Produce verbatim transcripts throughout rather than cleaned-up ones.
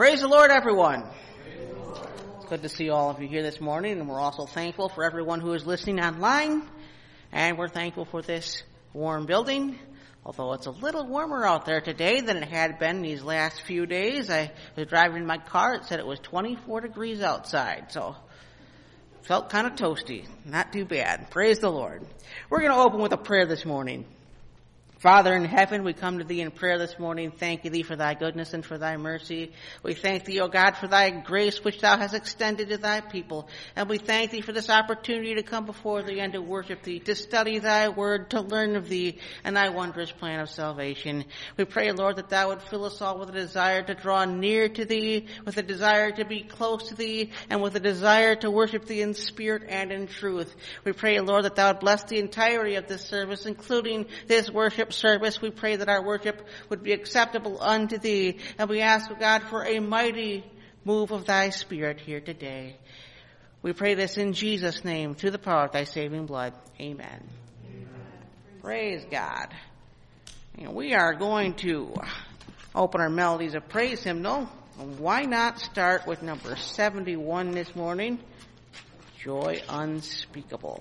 Praise the Lord, everyone. It's good to see all of you here this morning, and we're also thankful for everyone who is listening online, and we're thankful for this warm building. Although it's a little warmer out there today than it had been these last few days. I was driving in my car, it said it was twenty-four degrees outside, so felt kind of toasty. Not too bad. Praise the Lord. We're going to open with a prayer this morning. Father in heaven, we come to thee in prayer this morning, thanking thee for thy goodness and for thy mercy. We thank thee, O God, for thy grace which thou hast extended to thy people. And we thank thee for this opportunity to come before thee and to worship thee, to study thy word, to learn of thee and thy wondrous plan of salvation. We pray, Lord, that thou would fill us all with a desire to draw near to thee, with a desire to be close to thee, and with a desire to worship thee in spirit and in truth. We pray, Lord, that thou would bless the entirety of this service, including this worship service. We pray that our worship would be acceptable unto thee, and we ask, God, for a mighty move of thy spirit here today. We pray this in Jesus' name, through the power of thy saving blood. Amen. Amen. Praise God. And we are going to open our melodies of praise hymnal. Why not start with number seventy-one this morning? Joy unspeakable.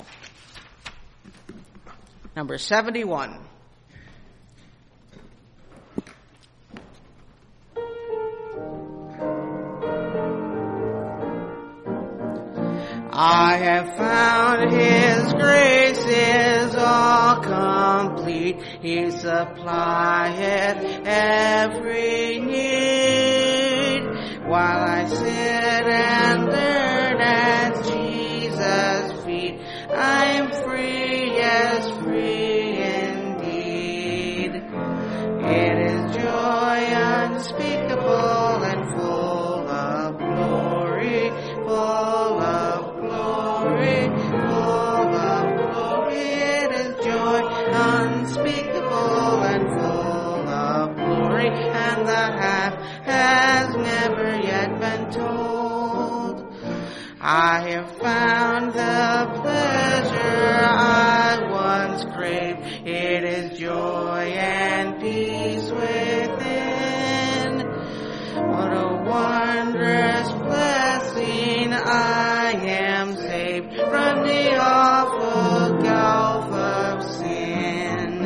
Number seventy-one. I have found his grace is all complete. He supplieth every need. While I sit and learn at Jesus' feet, I'm free as free indeed. It is joy unspeakable and full of glory, full of glory, full of glory. It is joy unspeakable and full of glory, and the half has never yet been told. I have found the pleasure I once craved. It is joy and peace within. What a wondrous blessing, I am saved from the awful gulf of sin.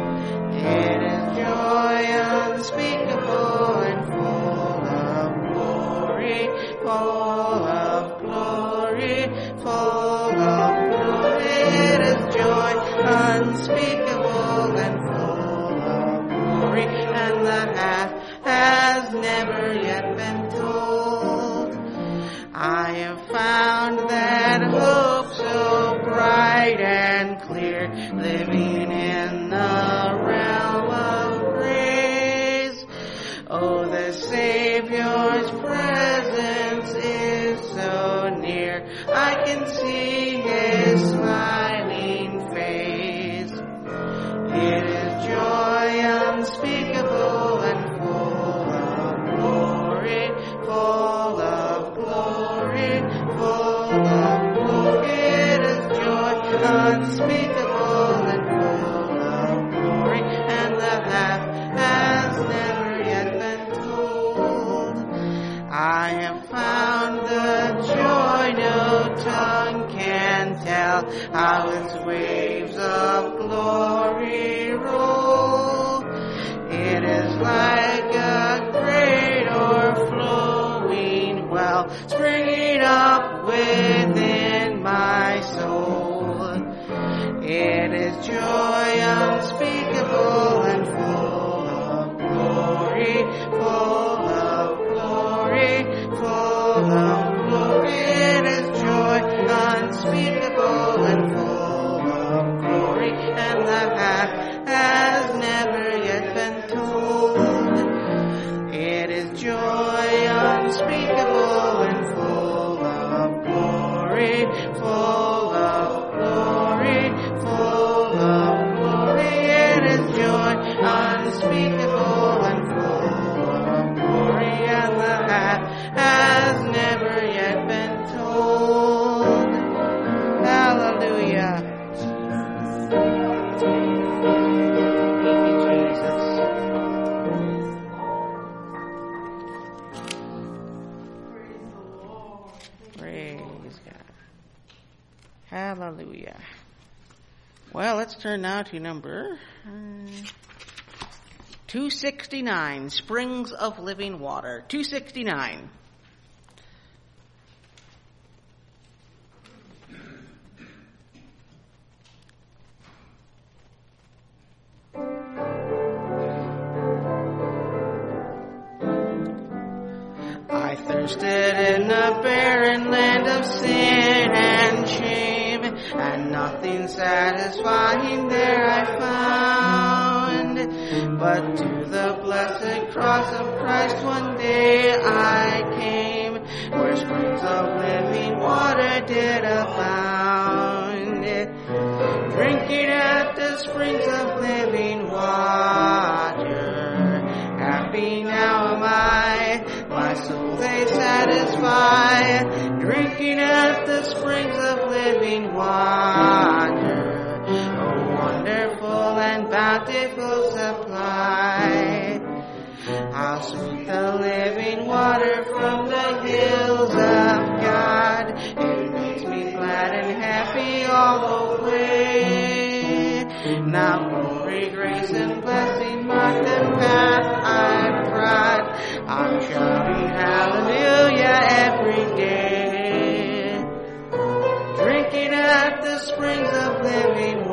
It is joy unspeakable and full of glory, full of glory, full of glory. It is joy unspeakable and full of glory, and the half has never yet been told. I have found that hope so bright and clear, living in the realm of praise. Oh, the Savior's presence is so near, I can see his smiling face. It is joy unspeakable and full of glory, full of glory, full of glory. It is joy unspeakable and full of glory, and the half has never yet been told. I have found the joy no tongue can tell, how its waves of glory roll. It is like a great o'erflowing well, springing up within my soul. It is joy unspeakable and full of glory, full of glory, full of glory. It is joy unspeakable and full of glory, and the half has never yet been told. It is joy unspeakable and full of glory, full of glory, full of glory. It is joy unspeakable and full of glory, and the half has never yet been told. Hallelujah. Thank you, Jesus. Praise God. Hallelujah. Well, let's turn now to number uh, two sixty-nine, Springs of Living Water. two sixty-nine. I thirsted in the barren land of sin and shame, and nothing satisfying there I found. But to the blessed cross of Christ one day I came, where springs of living water did abound. Drinking at the springs of living water, happy now am I, my soul they satisfy. Drinking at the springs of living water, a wonderful and bountiful supply. How sweet the living water from the hills of God. It makes me glad and happy all the way. Now glory, grace, and blessing mark the path I trod. I'm shouting hallelujah every day. Drinking at the springs of living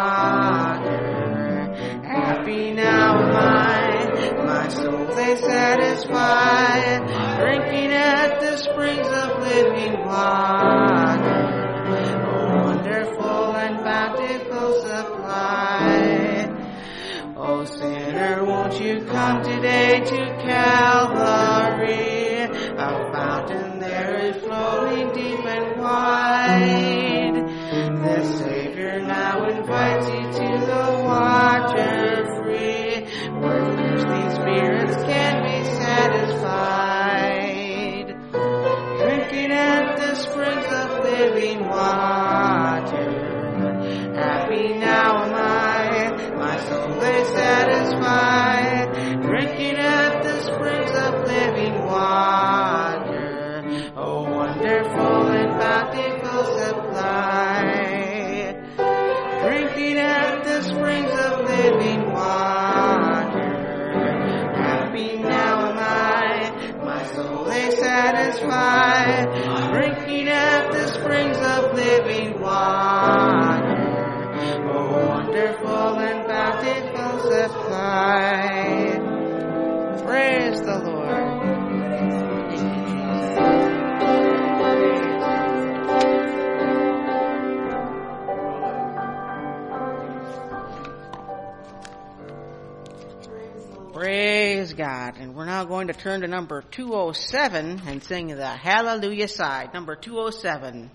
water, happy now am I, my soul they satisfy. Drinking at the springs of living water, a wonderful and bountiful supply. Oh sinner, won't you come today to Calvary? A fountain there is flowing deep and wide. The Savior now invites you to the water free, where thirsty spirits can be satisfied. Drinking at the springs of living water, happy now am I, my soul they satisfy. Drinking at the springs of living water, a wonderful and bountiful supply. Drinking at the springs of living water, happy now am I, my soul they satisfy. Drinking at the springs of living water, a wonderful and bountiful supply. Praise the Lord. Praise God. And we're now going to turn to number two oh seven and sing the Hallelujah side. Number two oh seven.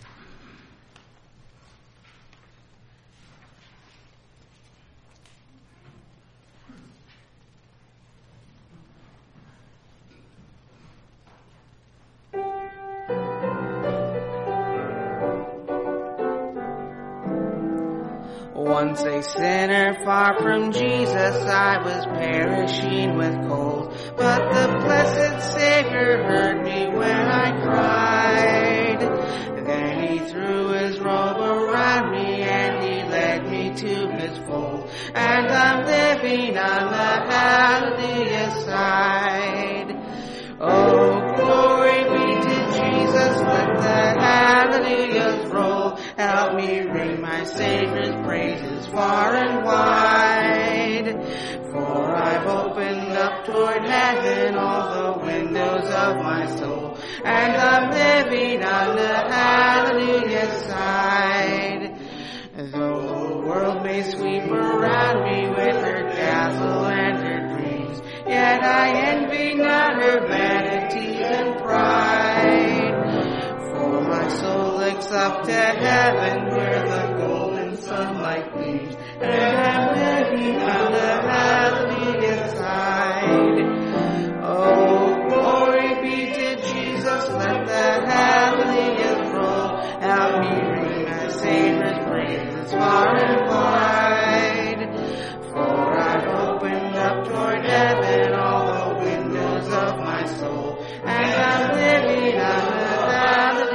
Once a sinner far from Jesus, I was perishing with cold. But the blessed Savior heard me when I cried. Then he threw his robe around me and he led me to his fold. And I'm living on the hallelujah side. Oh, glory be to Jesus, let the hallelujahs roll. Help me ring my Savior's praises far and wide. For I've opened up toward heaven all the windows of my soul, and I'm living on the hallelujah side. Though the world may sweep around me with her dazzle and her dreams, yet I envy not her vanities and pride. For my soul looks up to heaven where the golden sunlight gleams, and I'm living on the hallelujah side. Oh, glory be to Jesus, let the hallelujahs roll. Help me ring my Savior's praises far and wide. For I've opened up toward heaven all the windows of my soul, and I'm living on the hallelujah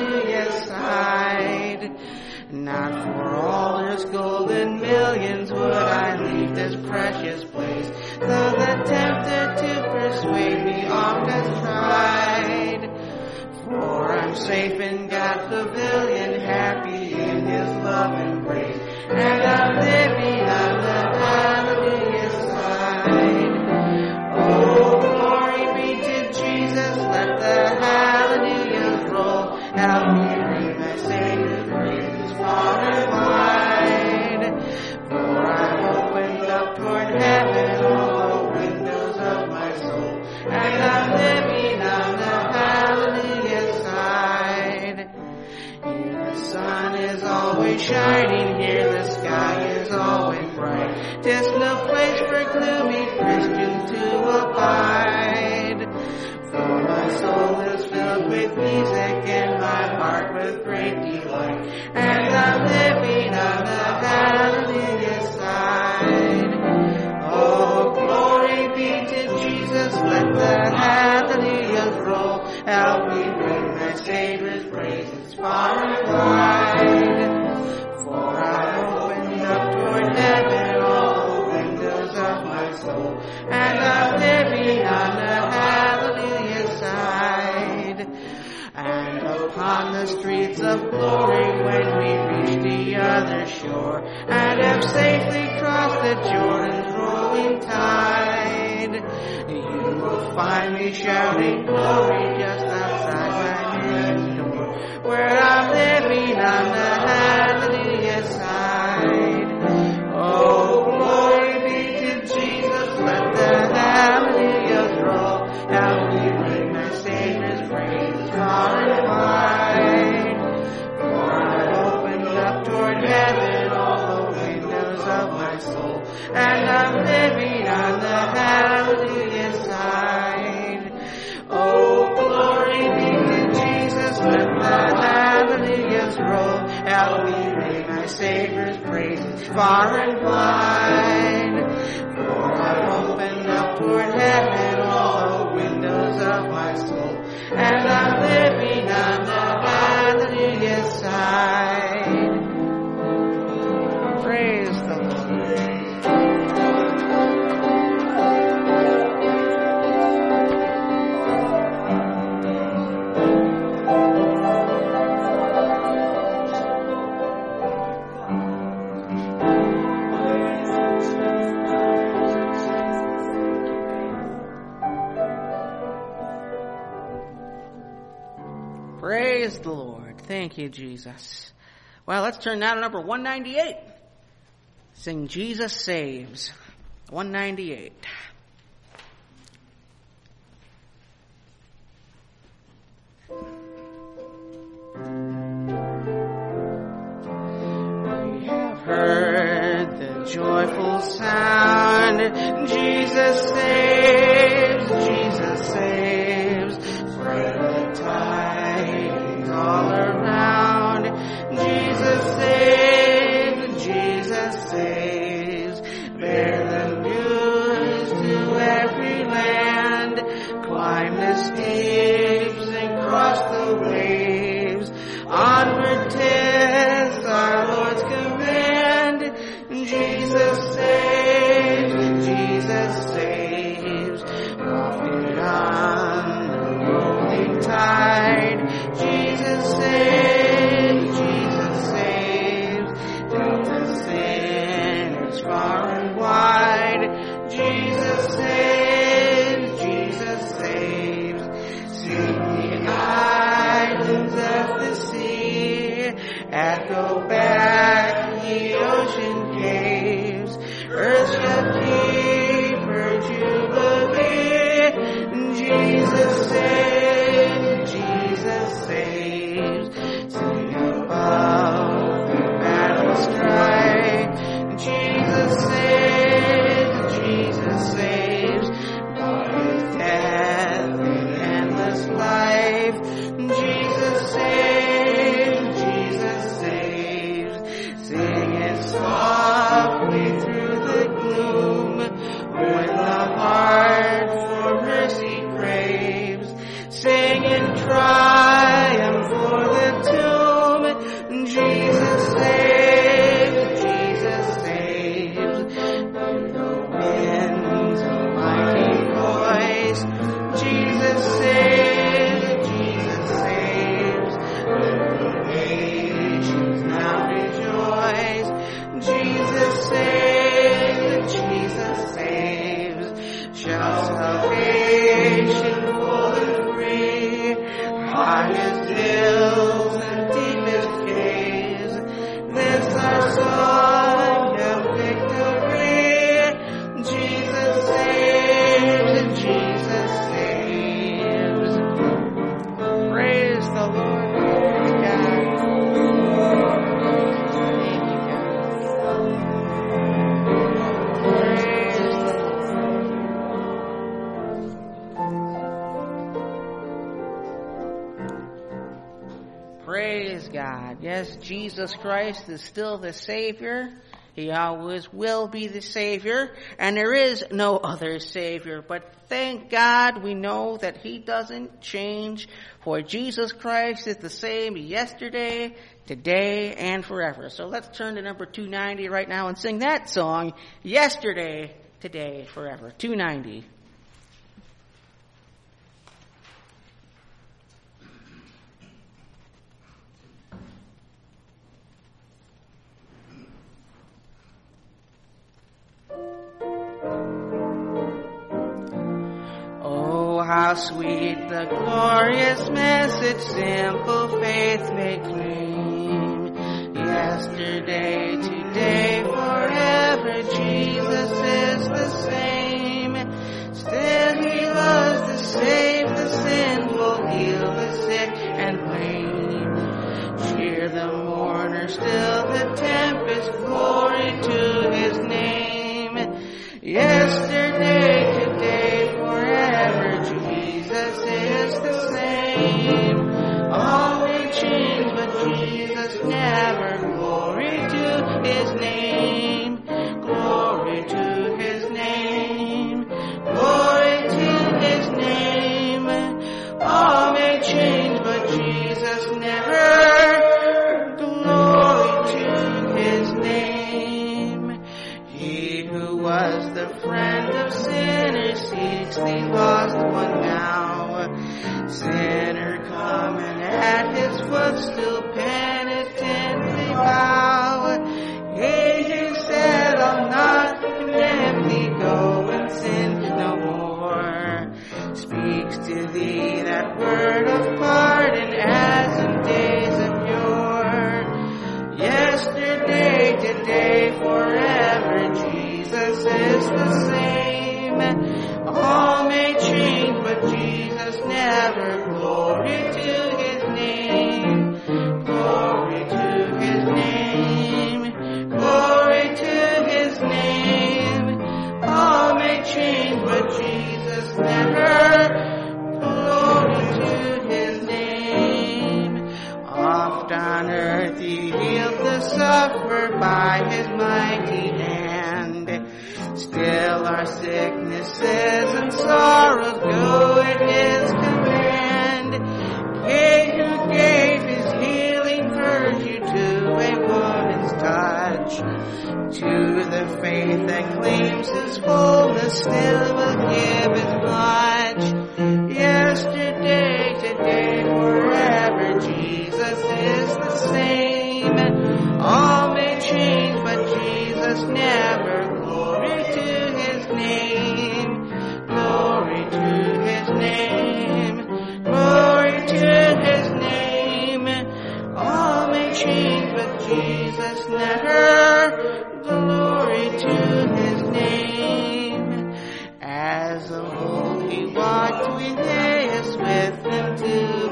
Not for all this gold and millions would I leave this precious place, though the tempter to persuade me oft has tried. For I'm safe in God's pavilion, happy in His love embrace, and I'm living on the hallelujah side. Oh, glory be to Jesus, let the hallelujahs roll. Help me bring my Savior's praises far and wide. For I've opened up toward heaven all the windows of my soul, and I'm living on the hallelujah side. Here the sun is always shining, here the sky is always bright. 'Tis no place for gloomy Christians to abide. For my soul is filled with music and my heart with great delight, and I'm living on the hallelujah side. Oh, glory be to Jesus, let the hallelujahs roll. Help me bring my Savior's praises far and wide. For I opened up toward heaven all the windows of my soul, and I'm living on the hallelujah side. And upon the streets of glory, when we reach the other shore, and have safely crossed the Jordan's rolling tide, you will find me shouting glory just outside my main door, where I'm living on the hallelujah side. Oh, glory be to Jesus, let the hallelujahs roll. Help me bring my Savior's praises far and wide. For I've opened up toward heaven all the windows of my soul, and I'm living on the hallelujah side. Oh, glory be to Jesus, let the hallelujahs roll. Help me bring my Savior's praises far and wide. For I've opened up toward heaven all the windows of my soul, and I'm living on the hallelujah side. Praise the Lord. Praise the Lord. Thank you, Jesus. Well, let's turn now to number one ninety-eight. Sing Jesus Saves. one ninety-eight. We have heard the joyful sound. Jesus saves, Jesus saves. Spread the tidings all around. Jesus saves, Jesus saves. Bear the news to every land. Climb the steeps and cross the waves. Onward 'tis our Lord's command. Jesus saves, Jesus saves. Walking on the rolling tide. Jesus saves, Jesus saves. Delta sinners far and wide. Jesus saves, Jesus saves. Sing the islands of the sea. Echo back the ocean caves. Earth shall keep her jubilee. Jesus saves, Jesus saves. Sing above the battle strife. Jesus saves, Jesus saves. By His death and endless life. Jesus saves, Jesus saves. Sing it softly through the gloom when the heart for mercy craves. Sing in triumph for the tomb. Jesus saves. highest hills and deepest caves. This our song of victory. Jesus saves and Jesus saves. Praise the Lord. Praise God. Thank you, God. Praise the Lord. Praise God. Yes, Jesus Christ is still the Savior. He always will be the Savior, and there is no other Savior. But thank God we know that He doesn't change, for Jesus Christ is the same yesterday, today, and forever. So let's turn to number two ninety right now and sing that song, Yesterday, Today, Forever. two ninety. How sweet the glorious message simple faith may claim. Yesterday, today, forever, Jesus is the same. Still He loves to save the sinful, heal the sick and lame. Cheer the mourner, still the tempest, glory to His name. Yesterday, today, forever, Jesus is the same. All may change, but Jesus never. Glory to His name. Glory to His name. Glory to His name. All may change, but Jesus never. Glory to His name. He who was the friend of sinners seeks the lost one now. Sinner, come and at His footstool penitently bow. He who said, I'll not condemn thee, go and sin no more, speaks to thee that word of pardon as in days of yore. Yesterday, today, forever, Jesus is the same. All may change, but Jesus never. Glory to His name. Glory to His name. Glory to His name. All may change, but Jesus never. Glory to His name. Oft on earth He healed the sufferer by His mighty hand. Still our sicknesses and sorrows go at His command. He who gave His healing virtue to a woman's touch, to the faith that claims His fullness still will give as much. Yesterday, today, forever, Jesus is the same. All may change, but Jesus never. Glory to His name. Glory to His name. Glory to His name. All may change, but Jesus never. Glory to His name. As of old He walked with Emmaus, with them to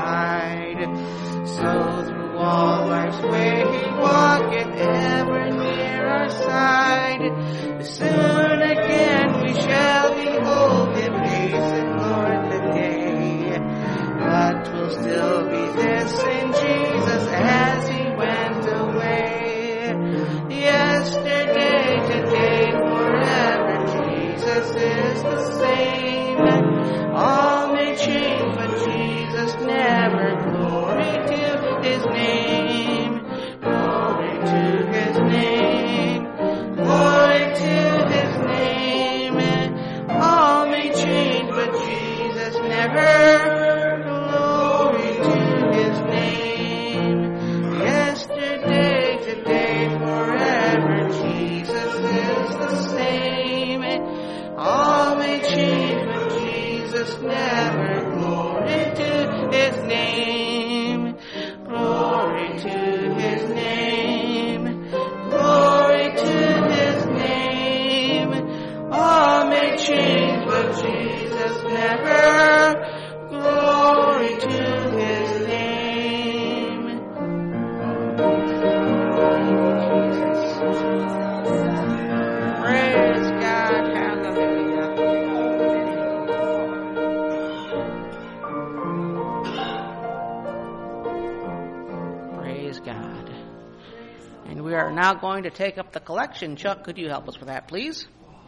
abide. So through all life's way He walketh, ever near our side. Soon again we shall behold Him, hasten Lord the day. But will still be this same Jesus as He went away. Yesterday, today, forever, Jesus is the same. All may change, but Jesus never. Glory to His name. Glory to His name. Glory to His name. All may change, but Jesus never. Glory to His name. his name. Glory to his name. Glory to his name. All may change, but Jesus never. Glory to his name. Praise God. Hallelujah. Praise God. And we are now going to take up the collection. Chuck, could you help us with that, please?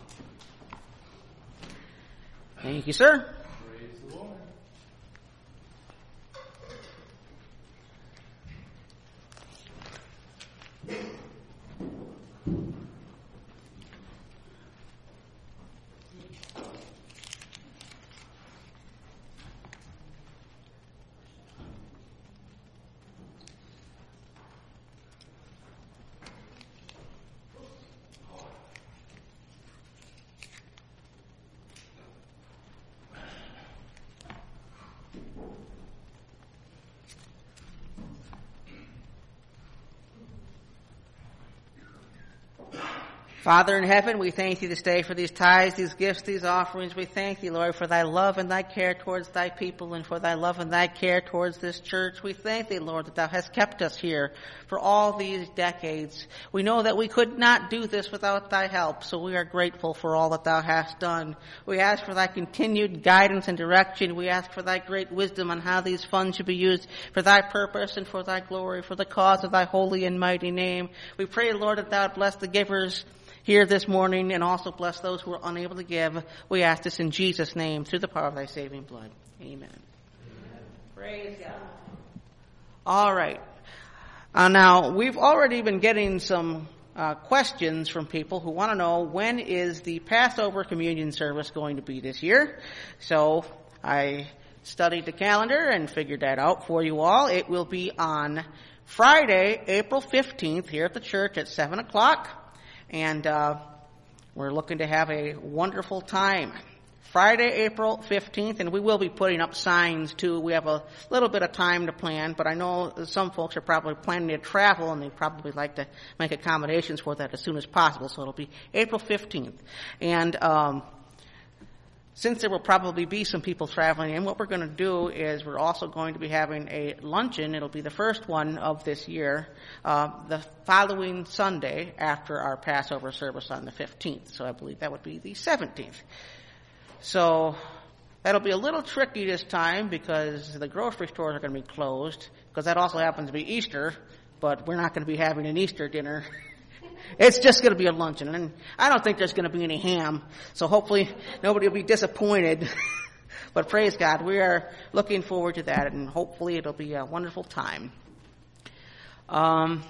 Thank you, sir. Praise the Lord. Father in heaven, we thank you this day for these tithes, these gifts, these offerings. We thank you, Lord, for thy love and thy care towards thy people and for thy love and thy care towards this church. We thank thee, Lord, that thou hast kept us here for all these decades. We know that we could not do this without thy help, so we are grateful for all that thou hast done. We ask for thy continued guidance and direction. We ask for thy great wisdom on how these funds should be used for thy purpose and for thy glory, for the cause of thy holy and mighty name. We pray, Lord, that thou would bless the givers here this morning and also bless those who are unable to give. We ask this in Jesus' name through the power of thy saving blood. Amen. Amen. Praise God. All right. Uh, now, we've already been getting some uh, questions from people who want to know when is the Passover communion service going to be this year. So I studied the calendar and figured that out for you all. It will be on Friday, April fifteenth here at the church at seven o'clock. And uh, we're looking to have a wonderful time. Friday, April fifteenth, and we will be putting up signs too. We have a little bit of time to plan, but I know some folks are probably planning to travel and they probably like to make accommodations for that as soon as possible. So it'll be April fifteenth. And um, since there will probably be some people traveling in, what we're going to do is we're also going to be having a luncheon. It'll be the first one of this year, uh, the following Sunday after our Passover service on the fifteenth. So I believe that would be the seventeenth. So that'll be a little tricky this time because the grocery stores are going to be closed, because that also happens to be Easter, but we're not going to be having an Easter dinner. It's just going to be a luncheon, and I don't think there's going to be any ham, so hopefully nobody will be disappointed. But praise God, we are looking forward to that, and hopefully it'll be a wonderful time. Um,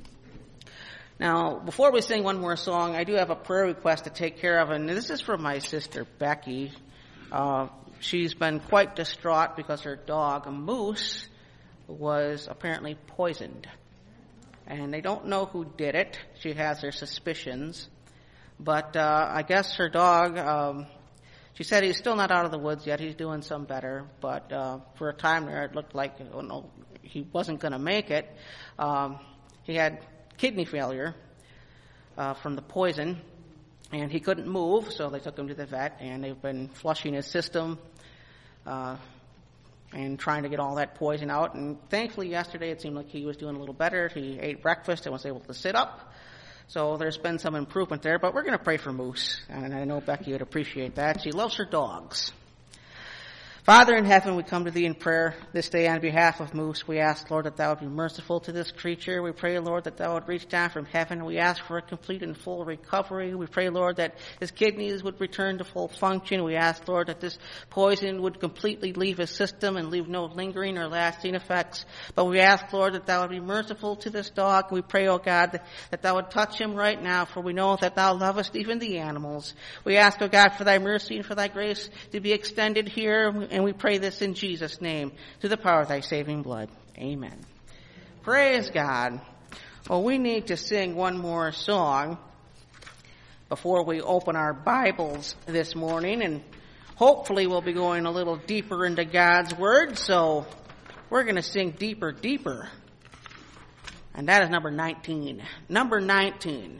now, before we sing one more song, I do have a prayer request to take care of, and this is from my sister, Becky. Uh, she's been quite distraught because her dog, Moose, was apparently poisoned. And they don't know who did it. She has her suspicions. But uh, I guess her dog, um, she said he's still not out of the woods yet. He's doing some better. But uh, for a time there, it looked like oh, no, he wasn't going to make it. Um, he had kidney failure uh, from the poison, and he couldn't move, so they took him to the vet, and they've been flushing his system uh and trying to get all that poison out. And thankfully yesterday it seemed like he was doing a little better. He ate breakfast and was able to sit up. So there's been some improvement there, but we're going to pray for Moose. And I know Becky would appreciate that. She loves her dogs. Father in heaven, we come to thee in prayer this day on behalf of Moose. We ask, Lord, that thou would be merciful to this creature. We pray, Lord, that thou would reach down from heaven. We ask for a complete and full recovery. We pray, Lord, that his kidneys would return to full function. We ask, Lord, that this poison would completely leave his system and leave no lingering or lasting effects. But we ask, Lord, that thou would be merciful to this dog. We pray, O God, that, that thou would touch him right now, for we know that thou lovest even the animals. We ask, O God, for thy mercy and for thy grace to be extended here. And we pray this in Jesus' name, through the power of thy saving blood. Amen. Praise God. Well, we need to sing one more song before we open our Bibles this morning, and hopefully we'll be going a little deeper into God's Word. So we're going to sing Deeper, Deeper. And that is number nineteen. Number nineteen.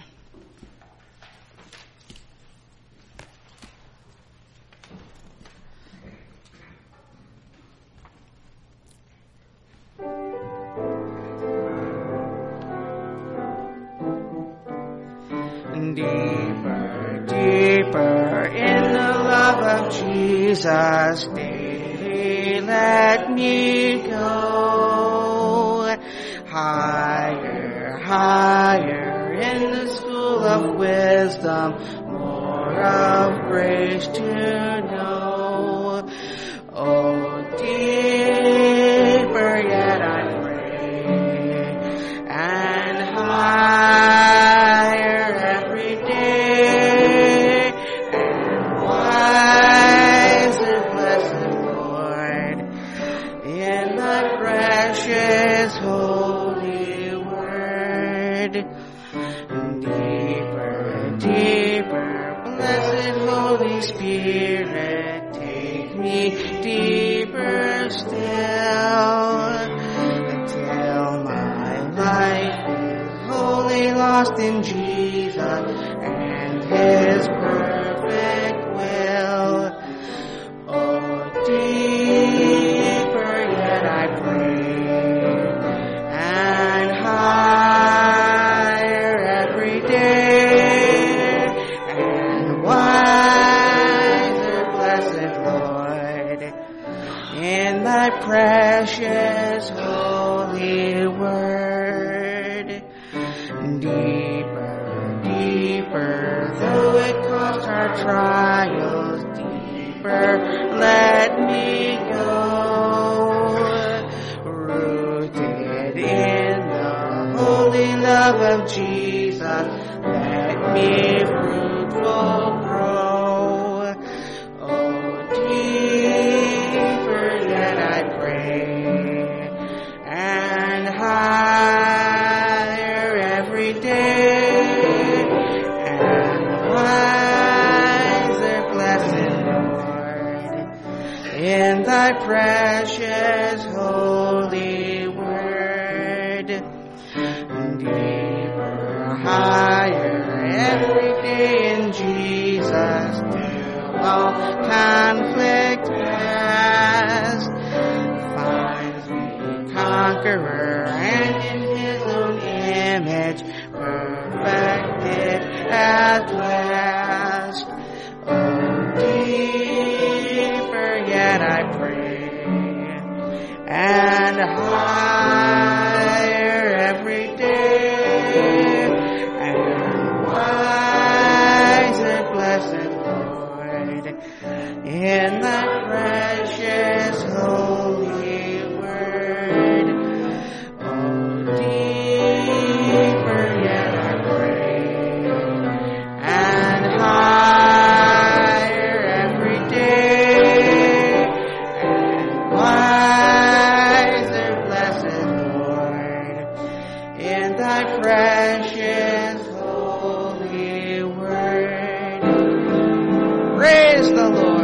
Deeper, deeper in the love of Jesus, daily let me go. Higher, higher in the school of wisdom, more of grace to know. Oh, deeper yet I pray, and higher every day, and wiser, blessed Lord, in thy precious holy word. Deeper, deeper, blessed Holy Spirit, take me deeper still, until my life is wholly lost in Jesus and His perfect will. Oh, deeper yet I pray, and higher every day, and wiser, blessed Lord, in thy precious holy word. Deeper, deeper, though it cost our trials, deeper let me go. Rooted in the holy love of Jesus, let me fruitful grow. Oh, deeper yet I pray, and higher every day, and wiser, blessed Lord, in thy precious holy word. Deeper, higher every day in Jesus, till all conflict past, finds me conqueror, and in His own image perfected at last. Oh, deeper yet I pray, and higher every day, and wiser, blessed Lord, in thy precious holy word. Oh, deeper yet I pray, and higher every day, and wiser, blessed Lord, in thy precious holy word. Praise the Lord.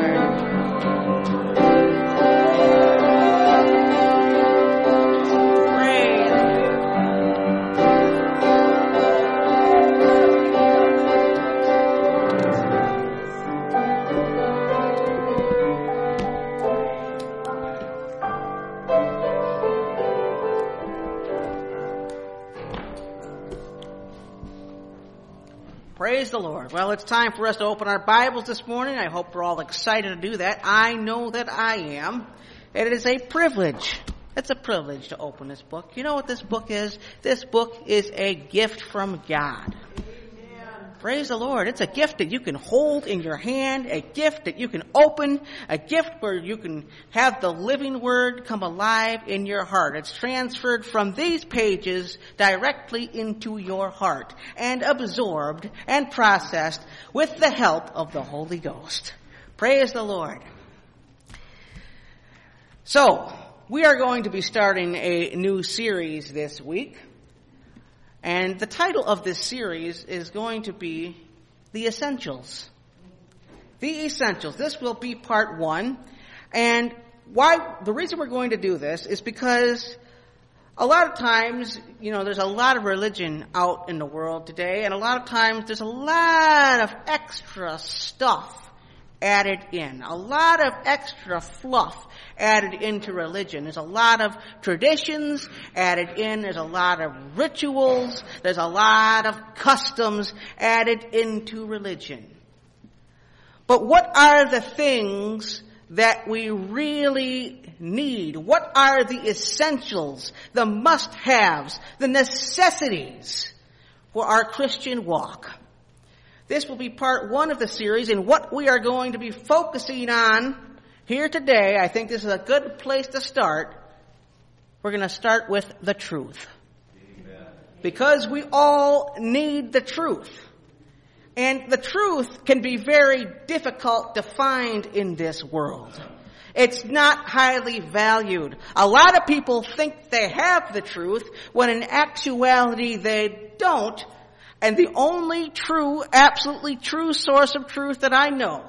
Praise the Lord. Well, it's time for us to open our Bibles this morning. I hope we're all excited to do that. I know that I am. And it is a privilege. It's a privilege to open this book. You know what this book is? This book is a gift from God. Praise the Lord. It's a gift that you can hold in your hand, a gift that you can open, a gift where you can have the living word come alive in your heart. It's transferred from these pages directly into your heart and absorbed and processed with the help of the Holy Ghost. Praise the Lord. So, we are going to be starting a new series this week. And the title of this series is going to be The Essentials. The Essentials. This will be part one. And why, the reason we're going to do this is because a lot of times, you know, there's a lot of religion out in the world today, and a lot of times there's a lot of extra stuff added in, a lot of extra fluff added into religion. There's a lot of traditions added in, there's a lot of rituals, there's a lot of customs added into religion. But what are the things that we really need? What are the essentials, the must-haves, the necessities for our Christian walk? This will be part one of the series, and what we are going to be focusing on here today, I think this is a good place to start. We're going to start with the truth. Amen. Because we all need the truth. And the truth can be very difficult to find in this world. It's not highly valued. A lot of people think they have the truth, when in actuality they don't. And the only true, absolutely true source of truth that I know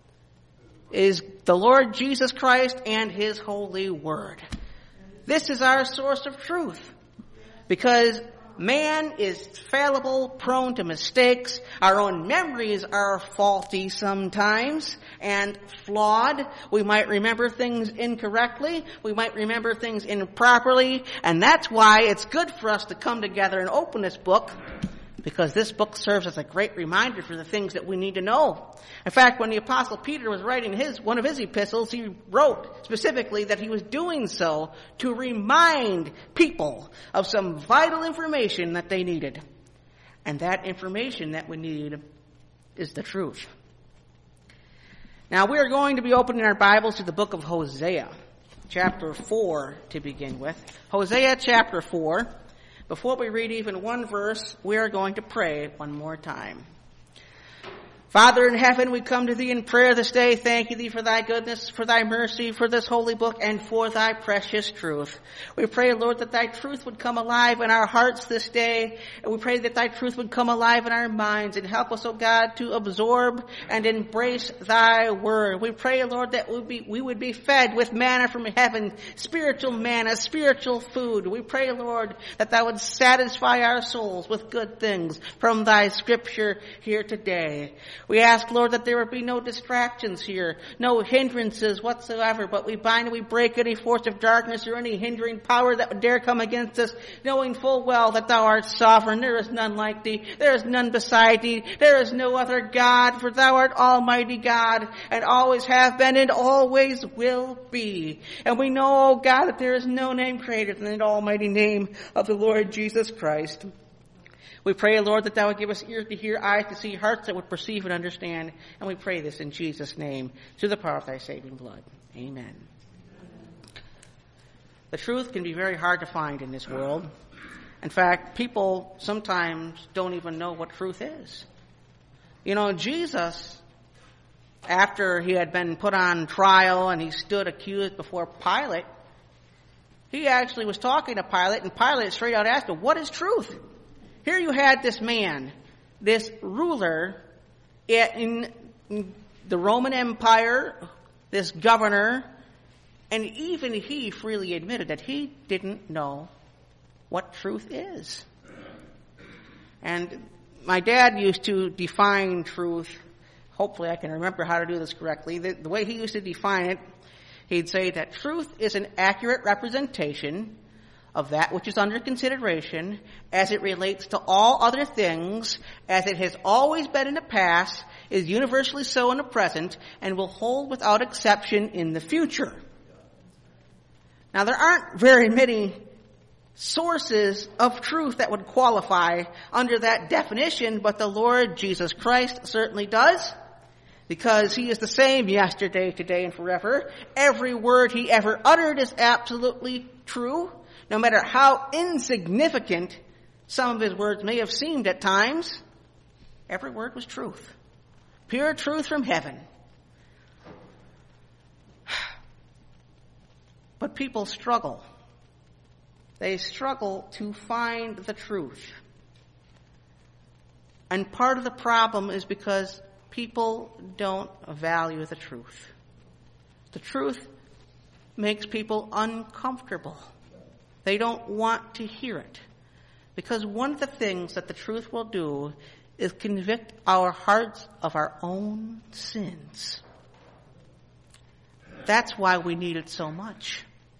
is the Lord Jesus Christ and His holy word. This is our source of truth. Because man is fallible, prone to mistakes. Our own memories are faulty sometimes and flawed. We might remember things incorrectly. We might remember things improperly. And that's why it's good for us to come together and open this book, because this book serves as a great reminder for the things that we need to know. In fact, when the Apostle Peter was writing his one of his epistles, he wrote specifically that he was doing so to remind people of some vital information that they needed. And that information that we need is the truth. Now, we are going to be opening our Bibles to the book of Hosea, chapter four to begin with. Hosea chapter four. Before we read even one verse, we are going to pray one more time. Father in heaven, we come to Thee in prayer this day, thanking Thee for Thy goodness, for Thy mercy, for this holy book, and for Thy precious truth. We pray, Lord, that Thy truth would come alive in our hearts this day, and we pray that Thy truth would come alive in our minds, and help us, O God, to absorb and embrace Thy word. We pray, Lord, that we, be, we would be fed with manna from heaven, spiritual manna, spiritual food. We pray, Lord, that Thou would satisfy our souls with good things from Thy scripture here today. We ask, Lord, that there would be no distractions here, no hindrances whatsoever, but we bind and we break any force of darkness or any hindering power that would dare come against us, knowing full well that Thou art sovereign. There is none like Thee. There is none beside Thee. There is no other God, for Thou art Almighty God, and always have been and always will be. And we know, oh God, that there is no name greater than the almighty name of the Lord Jesus Christ. We pray, Lord, that Thou would give us ears to hear, eyes to see, hearts that would perceive and understand. And we pray this in Jesus' name, through the power of Thy saving blood. Amen. The truth can be very hard to find in this world. In fact, people sometimes don't even know what truth is. You know, Jesus, after He had been put on trial and He stood accused before Pilate, He actually was talking to Pilate, and Pilate straight out asked Him, what is truth? Here you had this man, this ruler in the Roman Empire, this governor, and even he freely admitted that he didn't know what truth is. And my dad used to define truth. Hopefully I can remember how to do this correctly. The, the way he used to define it, he'd say that truth is an accurate representation of that which is under consideration as it relates to all other things, as it has always been in the past, is universally so in the present, and will hold without exception in the future. Now, there aren't very many sources of truth that would qualify under that definition, but the Lord Jesus Christ certainly does, because He is the same yesterday, today, and forever. Every word He ever uttered is absolutely true. No matter how insignificant some of His words may have seemed at times, every word was truth. Pure truth from heaven. But people struggle. They struggle to find the truth. And part of the problem is because people don't value the truth. The truth makes people uncomfortable. They don't want to hear it. Because one of the things that the truth will do is convict our hearts of our own sins. That's why we need it so much.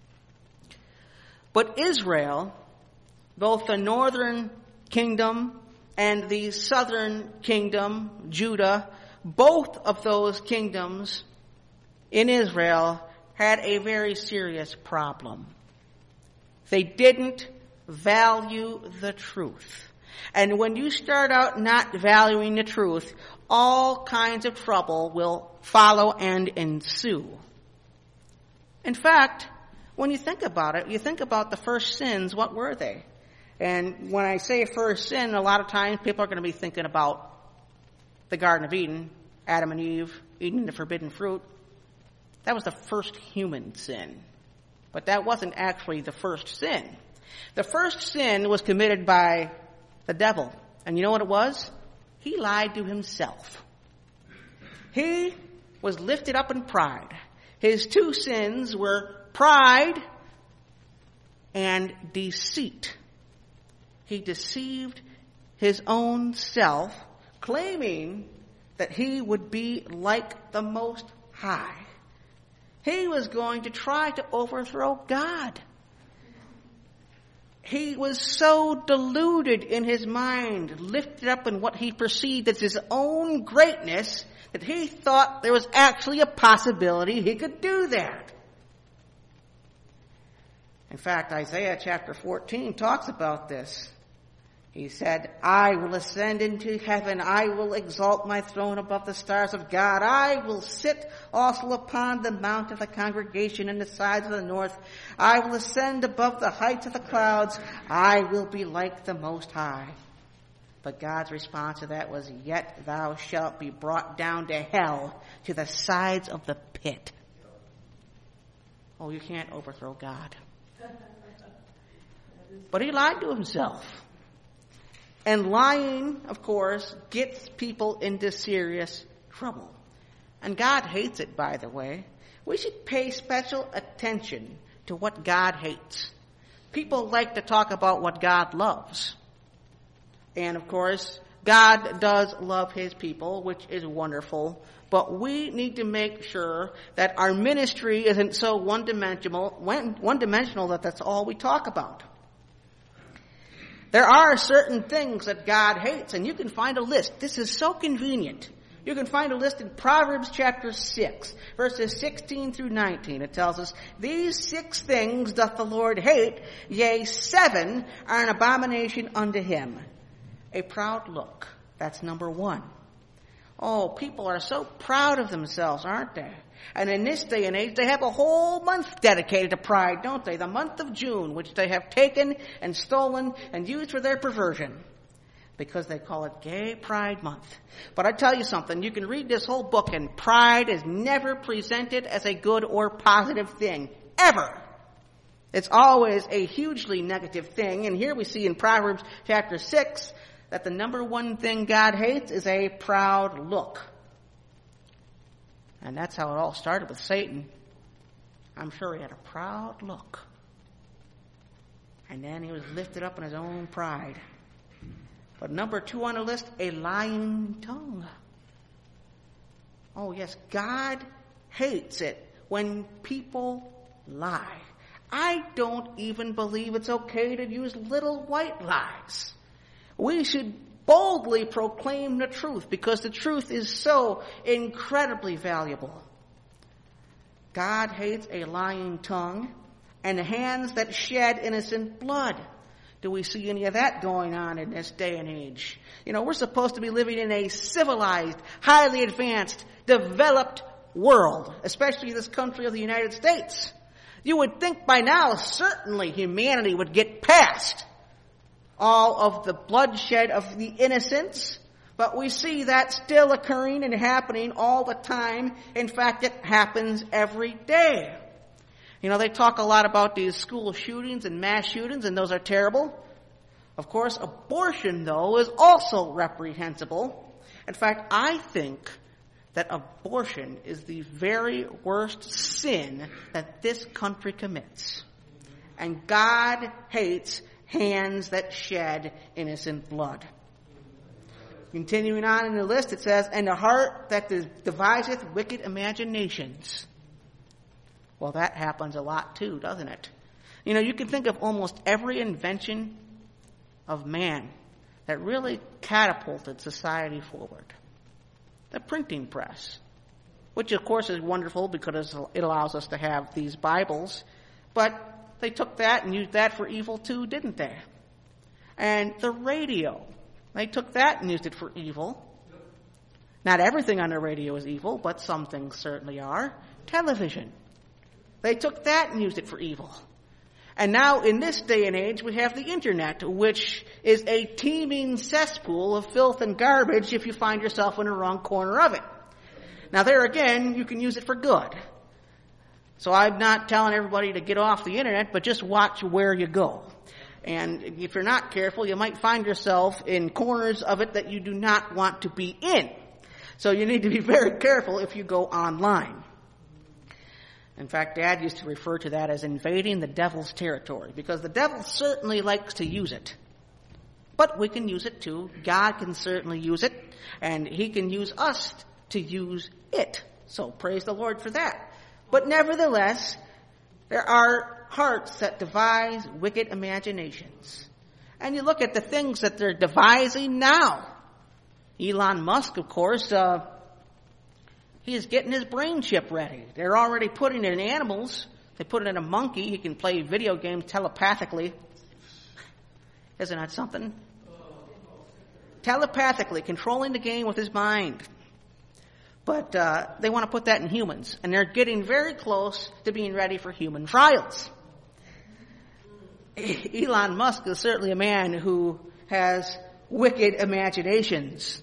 But Israel, both the northern kingdom and the southern kingdom, Judah, both of those kingdoms in Israel had a very serious problem. They didn't value the truth. And when you start out not valuing the truth, all kinds of trouble will follow and ensue. In fact, when you think about it, you think about the first sins, what were they? And when I say first sin, a lot of times people are going to be thinking about the Garden of Eden, Adam and Eve eating the forbidden fruit. That was the first human sin. But that wasn't actually the first sin. The first sin was committed by the devil. And you know what it was? He lied to himself. He was lifted up in pride. His two sins were pride and deceit. He deceived his own self, claiming that he would be like the Most High. He was going to try to overthrow God. He was so deluded in his mind, lifted up in what he perceived as his own greatness, that he thought there was actually a possibility he could do that. In fact, Isaiah chapter fourteen talks about this. He said, I will ascend into heaven. I will exalt my throne above the stars of God. I will sit also upon the mount of the congregation in the sides of the north. I will ascend above the heights of the clouds. I will be like the Most High. But God's response to that was, yet thou shalt be brought down to hell, to the sides of the pit. Oh, you can't overthrow God. But he lied to himself. And lying, of course, gets people into serious trouble. And God hates it, by the way. We should pay special attention to what God hates. People like to talk about what God loves. And, of course, God does love his people, which is wonderful. But we need to make sure that our ministry isn't so one-dimensional, one-dimensional that that's all we talk about. There are certain things that God hates, and you can find a list. This is so convenient. You can find a list in Proverbs chapter six, verses sixteen through nineteen. It tells us, these six things doth the Lord hate, yea, seven are an abomination unto him. A proud look. That's number one. Oh, people are so proud of themselves, aren't they? And in this day and age, they have a whole month dedicated to pride, don't they? The month of June, which they have taken and stolen and used for their perversion, because they call it Gay Pride Month. But I tell you something, you can read this whole book, and pride is never presented as a good or positive thing, ever. It's always a hugely negative thing. And here we see in Proverbs chapter six that the number one thing God hates is a proud look. And that's how it all started with Satan. I'm sure he had a proud look. And then he was lifted up in his own pride. But number two on the list, a lying tongue. Oh yes, God hates it when people lie. I don't even believe it's okay to use little white lies. We should boldly proclaim the truth, because the truth is so incredibly valuable. God hates a lying tongue and hands that shed innocent blood. Do we see any of that going on in this day and age? You know, we're supposed to be living in a civilized, highly advanced, developed world, especially this country of the United States. You would think by now, certainly humanity would get past all of the bloodshed of the innocents, but we see that still occurring and happening all the time. In fact, it happens every day. You know, they talk a lot about these school shootings and mass shootings, and those are terrible. Of course, abortion, though, is also reprehensible. In fact, I think that abortion is the very worst sin that this country commits. And God hates hands that shed innocent blood. Continuing on in the list, it says, and the heart that deviseth wicked imaginations. Well, that happens a lot too, doesn't it? You know, you can think of almost every invention of man that really catapulted society forward. The printing press, which of course is wonderful because it allows us to have these Bibles, but they took that and used that for evil too, didn't they? And the radio, they took that and used it for evil. Not everything on the radio is evil, but some things certainly are. Television, they took that and used it for evil. And now in this day and age, we have the internet, which is a teeming cesspool of filth and garbage if you find yourself in the wrong corner of it. Now there again, you can use it for good. So I'm not telling everybody to get off the internet, but just watch where you go. And if you're not careful, you might find yourself in corners of it that you do not want to be in. So you need to be very careful if you go online. In fact, Dad used to refer to that as invading the devil's territory, because the devil certainly likes to use it. But we can use it too. God can certainly use it, and he can use us to use it. So praise the Lord for that. But nevertheless, there are hearts that devise wicked imaginations. And you look at the things that they're devising now. Elon Musk, of course, uh, he is getting his brain chip ready. They're already putting it in animals. They put it in a monkey. He can play video games telepathically. Isn't that something? Telepathically, controlling the game with his mind. But uh, they want to put that in humans. And they're getting very close to being ready for human trials. Elon Musk is certainly a man who has wicked imaginations.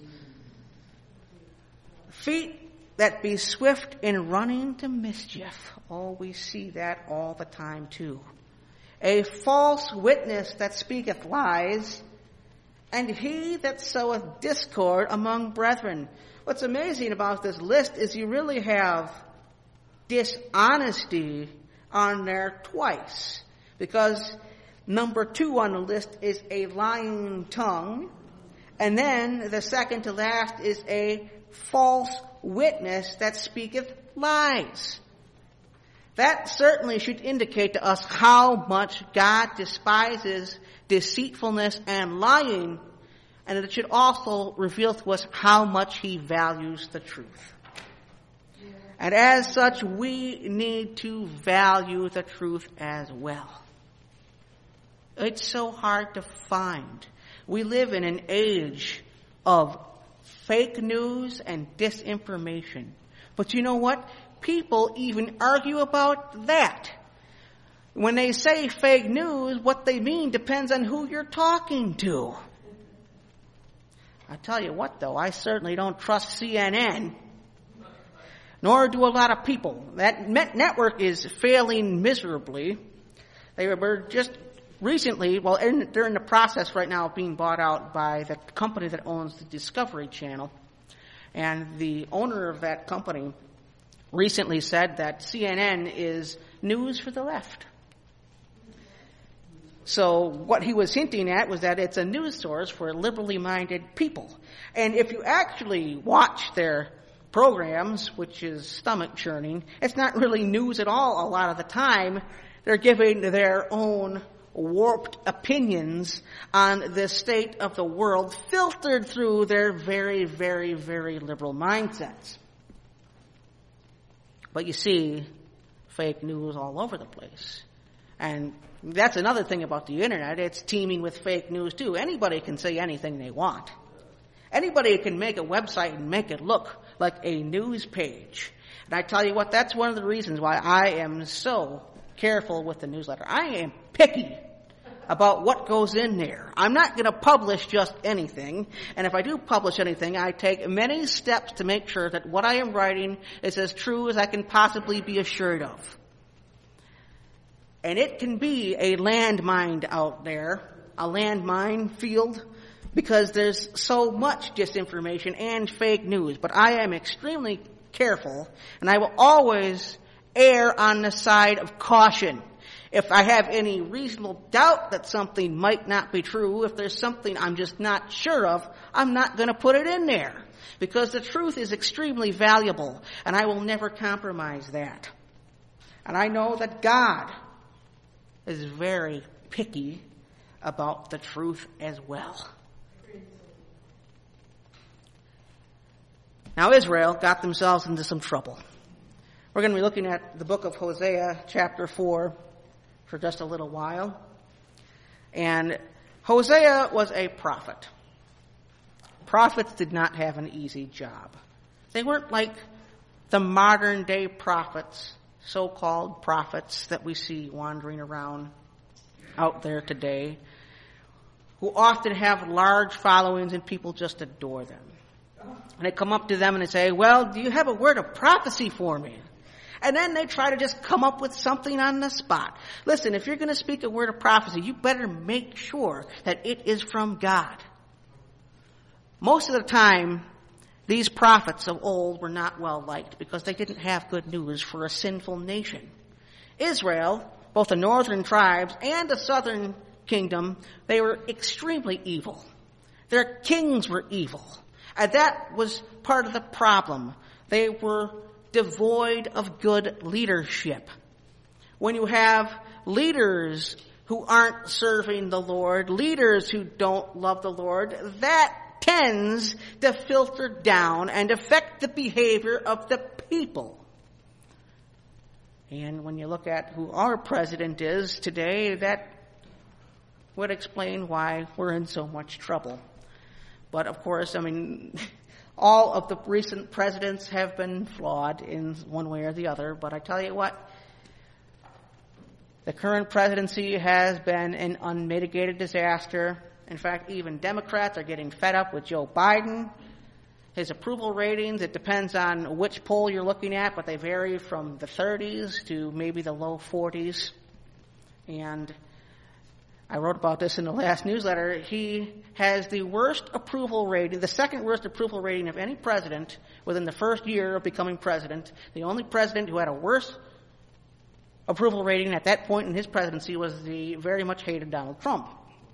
Feet that be swift in running to mischief. Oh, we see that all the time too. A false witness that speaketh lies, and he that soweth discord among brethren. What's amazing about this list is you really have dishonesty on there twice. Because number two on the list is a lying tongue. And then the second to last is a false witness that speaketh lies. That certainly should indicate to us how much God despises deceitfulness and lying, and it should also reveal to us how much he values the truth. And as such, we need to value the truth as well. It's so hard to find. We live in an age of fake news and disinformation. But you know what? People even argue about that. When they say fake news, what they mean depends on who you're talking to. I tell you what, though, I certainly don't trust C N N, nor do a lot of people. That network is failing miserably. They were just recently, well, in, they're in the process right now of being bought out by the company that owns the Discovery Channel. And the owner of that company recently said that C N N is news for the left. So what he was hinting at was that it's a news source for liberally minded people. And if you actually watch their programs, which is stomach churning, it's not really news at all a lot of the time. They're giving their own warped opinions on the state of the world, filtered through their very, very, very liberal mindsets. But you see fake news all over the place. And that's another thing about the internet. It's teeming with fake news too. Anybody can say anything they want. Anybody can make a website and make it look like a news page. And I tell you what, that's one of the reasons why I am so careful with the newsletter. I am picky about what goes in there. I'm not going to publish just anything. And if I do publish anything, I take many steps to make sure that what I am writing is as true as I can possibly be assured of. And it can be a landmine out there, a landmine field, because there's so much disinformation and fake news. But I am extremely careful, and I will always err on the side of caution. If I have any reasonable doubt that something might not be true, if there's something I'm just not sure of, I'm not going to put it in there. Because the truth is extremely valuable, and I will never compromise that. And I know that God is very picky about the truth as well. Now Israel got themselves into some trouble. We're going to be looking at the book of Hosea, chapter four, for just a little while. And Hosea was a prophet. Prophets did not have an easy job. They weren't like the modern day prophets, so-called prophets that we see wandering around out there today, who often have large followings and people just adore them. And they come up to them and they say, well, do you have a word of prophecy for me? And then they try to just come up with something on the spot. Listen, if you're going to speak a word of prophecy, you better make sure that it is from God. Most of the time, these prophets of old were not well liked because they didn't have good news for a sinful nation. Israel, both the northern tribes and the southern kingdom, they were extremely evil. Their kings were evil. And that was part of the problem. They were devoid of good leadership. When you have leaders who aren't serving the Lord, leaders who don't love the Lord, that tends to filter down and affect the behavior of the people. And when you look at who our president is today, that would explain why we're in so much trouble. But of course, I mean, all of the recent presidents have been flawed in one way or the other. But I tell you what, the current presidency has been an unmitigated disaster. In fact, even Democrats are getting fed up with Joe Biden. His approval ratings, it depends on which poll you're looking at, but they vary from the thirties to maybe the low forties. And I wrote about this in the last newsletter. He has the worst approval rating, the second worst approval rating of any president within the first year of becoming president. The only president who had a worse approval rating at that point in his presidency was the very much hated Donald Trump.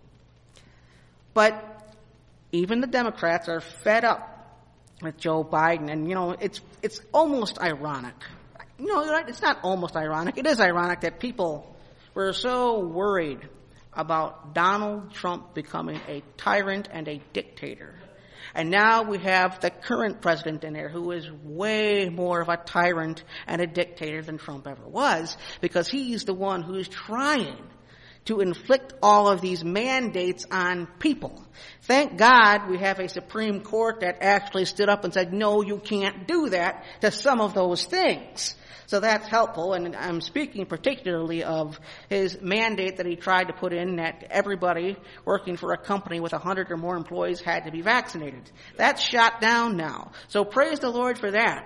But even the Democrats are fed up with Joe Biden. And, you know, it's it's almost ironic. No, it's not almost ironic. It is ironic that people were so worried about Donald Trump becoming a tyrant and a dictator. And now we have the current president in there who is way more of a tyrant and a dictator than Trump ever was, because he's the one who's trying to inflict all of these mandates on people. Thank God we have a Supreme Court that actually stood up and said, no, you can't do that to some of those things. So that's helpful, and I'm speaking particularly of his mandate that he tried to put in that everybody working for a company with one hundred or more employees had to be vaccinated. That's shot down now. So praise the Lord for that.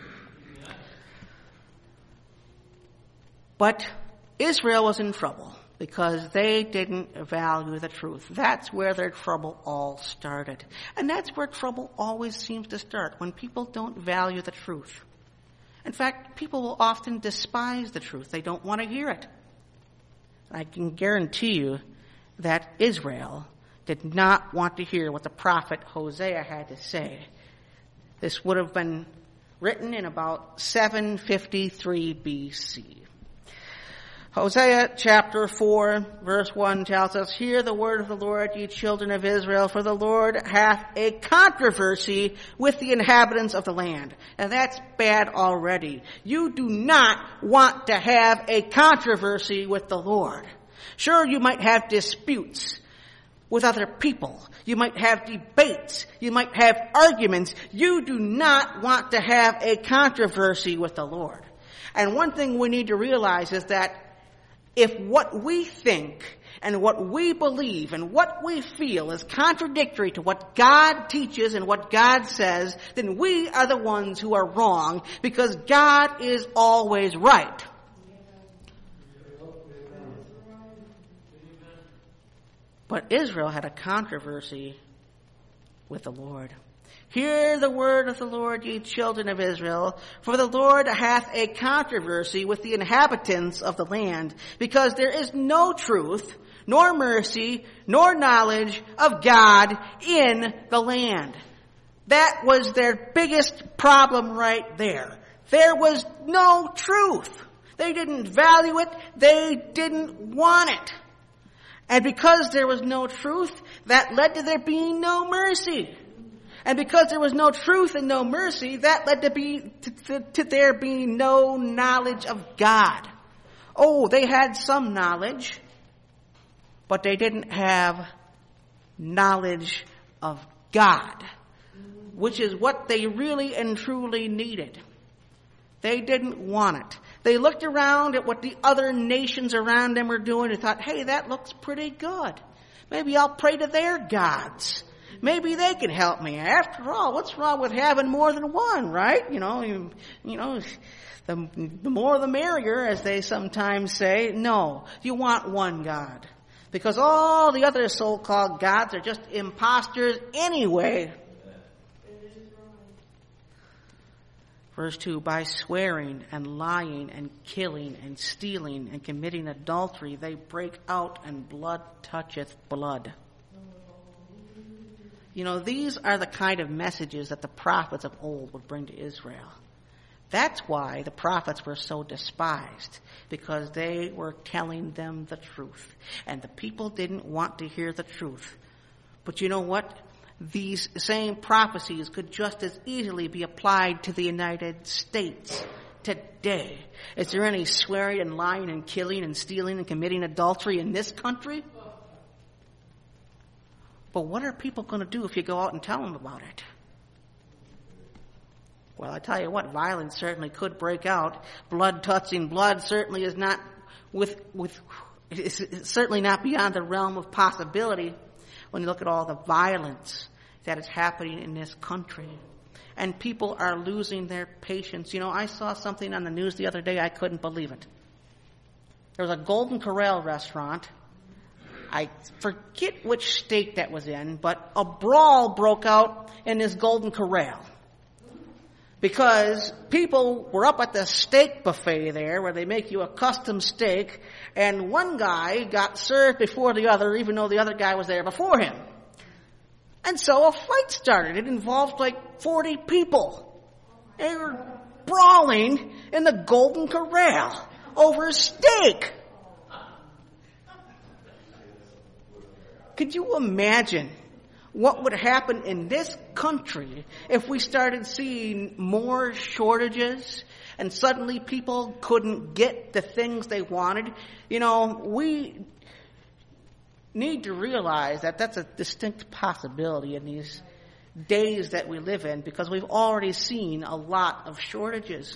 But Israel was in trouble because they didn't value the truth. That's where their trouble all started. And that's where trouble always seems to start, when people don't value the truth. In fact, people will often despise the truth. They don't want to hear it. I can guarantee you that Israel did not want to hear what the prophet Hosea had to say. This would have been written in about seven fifty-three B C. Hosea chapter four, verse one tells us, hear the word of the Lord, ye children of Israel, for the Lord hath a controversy with the inhabitants of the land. And that's bad already. You do not want to have a controversy with the Lord. Sure, you might have disputes with other people. You might have debates. You might have arguments. You do not want to have a controversy with the Lord. And one thing we need to realize is that if what we think and what we believe and what we feel is contradictory to what God teaches and what God says, then we are the ones who are wrong, because God is always right. But Israel had a controversy with the Lord. Hear the word of the Lord, ye children of Israel, for the Lord hath a controversy with the inhabitants of the land, because there is no truth, nor mercy, nor knowledge of God in the land. That was their biggest problem right there. There was no truth. They didn't value it. They didn't want it. And because there was no truth, that led to there being no mercy. And because there was no truth and no mercy, that led to, be, to, to, to there being no knowledge of God. Oh, they had some knowledge, but they didn't have knowledge of God, which is what they really and truly needed. They didn't want it. They looked around at what the other nations around them were doing and thought, hey, that looks pretty good. Maybe I'll pray to their gods. Maybe they can help me. After all, what's wrong with having more than one, right? You know, you, you know, the, the more the merrier, as they sometimes say. No, you want one God. Because all the other so-called gods are just imposters anyway. Verse two, by swearing and lying and killing and stealing and committing adultery, they break out and blood toucheth blood. You know, these are the kind of messages that the prophets of old would bring to Israel. That's why the prophets were so despised, because they were telling them the truth. And the people didn't want to hear the truth. But you know what? These same prophecies could just as easily be applied to the United States today. Is there any swearing and lying and killing and stealing and committing adultery in this country? But what are people going to do if you go out and tell them about it? Well, I tell you what, violence certainly could break out. Blood touching blood certainly is not with with it's certainly not beyond the realm of possibility when you look at all the violence that is happening in this country. And people are losing their patience. You know, I saw something on the news the other day, I couldn't believe it. There was a Golden Corral restaurant. I forget which state that was in, but a brawl broke out in this Golden Corral. Because people were up at the steak buffet there, where they make you a custom steak, and one guy got served before the other, even though the other guy was there before him. And so a fight started. It involved like forty people. They were brawling in the Golden Corral over steak. Could you imagine what would happen in this country if we started seeing more shortages and suddenly people couldn't get the things they wanted? You know, we need to realize that that's a distinct possibility in these days that we live in, because we've already seen a lot of shortages.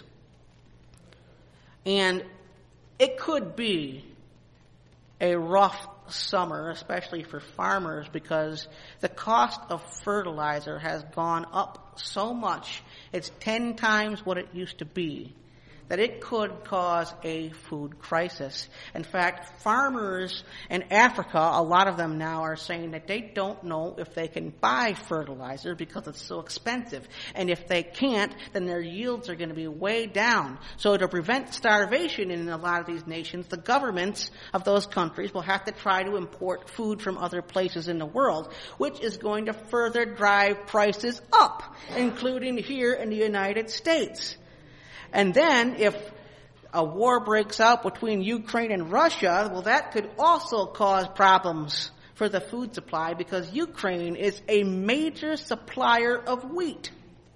And it could be a rough summer, especially for farmers, because the cost of fertilizer has gone up so much, it's ten times what it used to be, that it could cause a food crisis. In fact, farmers in Africa, a lot of them now are saying that they don't know if they can buy fertilizer because it's so expensive. And if they can't, then their yields are going to be way down. So to prevent starvation in a lot of these nations, the governments of those countries will have to try to import food from other places in the world, which is going to further drive prices up, including here in the United States. And then if a war breaks out between Ukraine and Russia, well, that could also cause problems for the food supply, because Ukraine is a major supplier of wheat.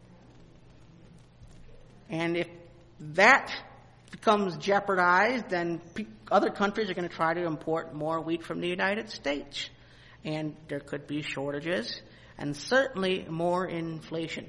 And if that becomes jeopardized, then pe- other countries are going to try to import more wheat from the United States. And there could be shortages and certainly more inflation.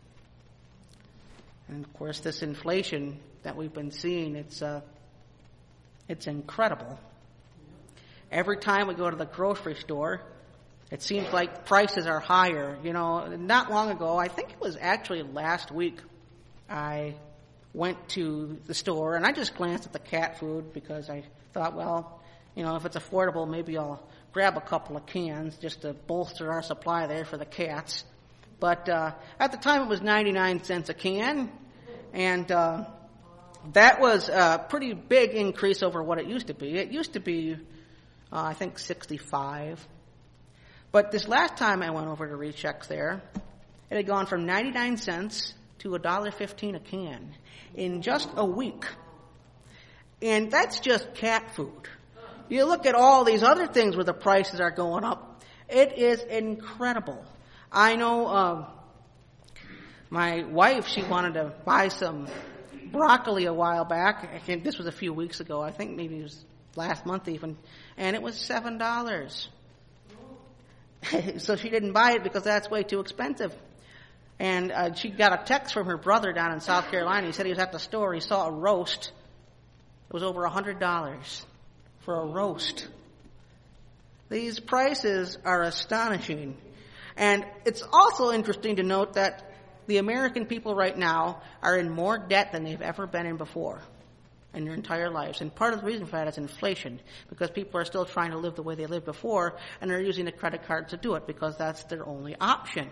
And of course, this inflation that we've been seeing, it's uh, it's incredible. Every time we go to the grocery store, it seems like prices are higher. You know, not long ago, I think it was actually last week, I went to the store and I just glanced at the cat food because I thought, well, you know, if it's affordable, maybe I'll grab a couple of cans just to bolster our supply there for the cats. But uh, at the time it was ninety-nine cents a can, and uh, that was a pretty big increase over what it used to be. It used to be, uh, I think, sixty-five. But this last time I went over to recheck there, it had gone from ninety-nine cents to one dollar fifteen a can in just a week. And that's just cat food. You look at all these other things where the prices are going up. It is incredible. I know uh, my wife, she wanted to buy some broccoli a while back. I think this was a few weeks ago. I think maybe it was last month even. And it was seven dollars. So she didn't buy it because that's way too expensive. And uh, she got a text from her brother down in South Carolina. He said he was at the store. He saw a roast. It was over one hundred dollars for a roast. These prices are astonishing. And it's also interesting to note that the American people right now are in more debt than they've ever been in before in their entire lives. And part of the reason for that is inflation, because people are still trying to live the way they lived before, and they're using the credit card to do it because that's their only option.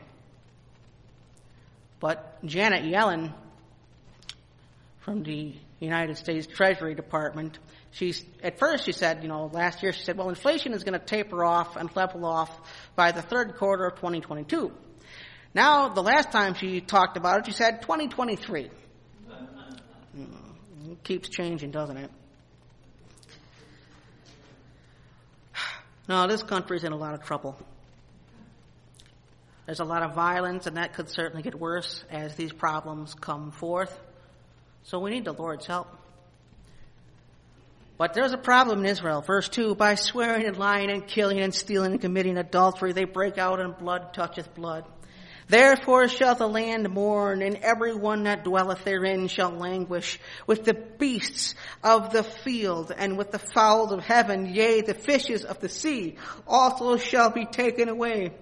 But Janet Yellen from the United States Treasury Department, she's, at first she said, you know, last year she said, well, inflation is going to taper off and level off by the third quarter of twenty twenty-two. Now, the last time she talked about it, she said twenty twenty-three. It keeps changing, doesn't it? No, this country's in a lot of trouble. There's a lot of violence, and that could certainly get worse as these problems come forth. So we need the Lord's help. But there's a problem in Israel. Verse two, by swearing and lying and killing and stealing and committing adultery, they break out and blood toucheth blood. Therefore shall the land mourn, and every one that dwelleth therein shall languish, with the beasts of the field, and with the fowls of heaven, yea, the fishes of the sea also shall be taken away.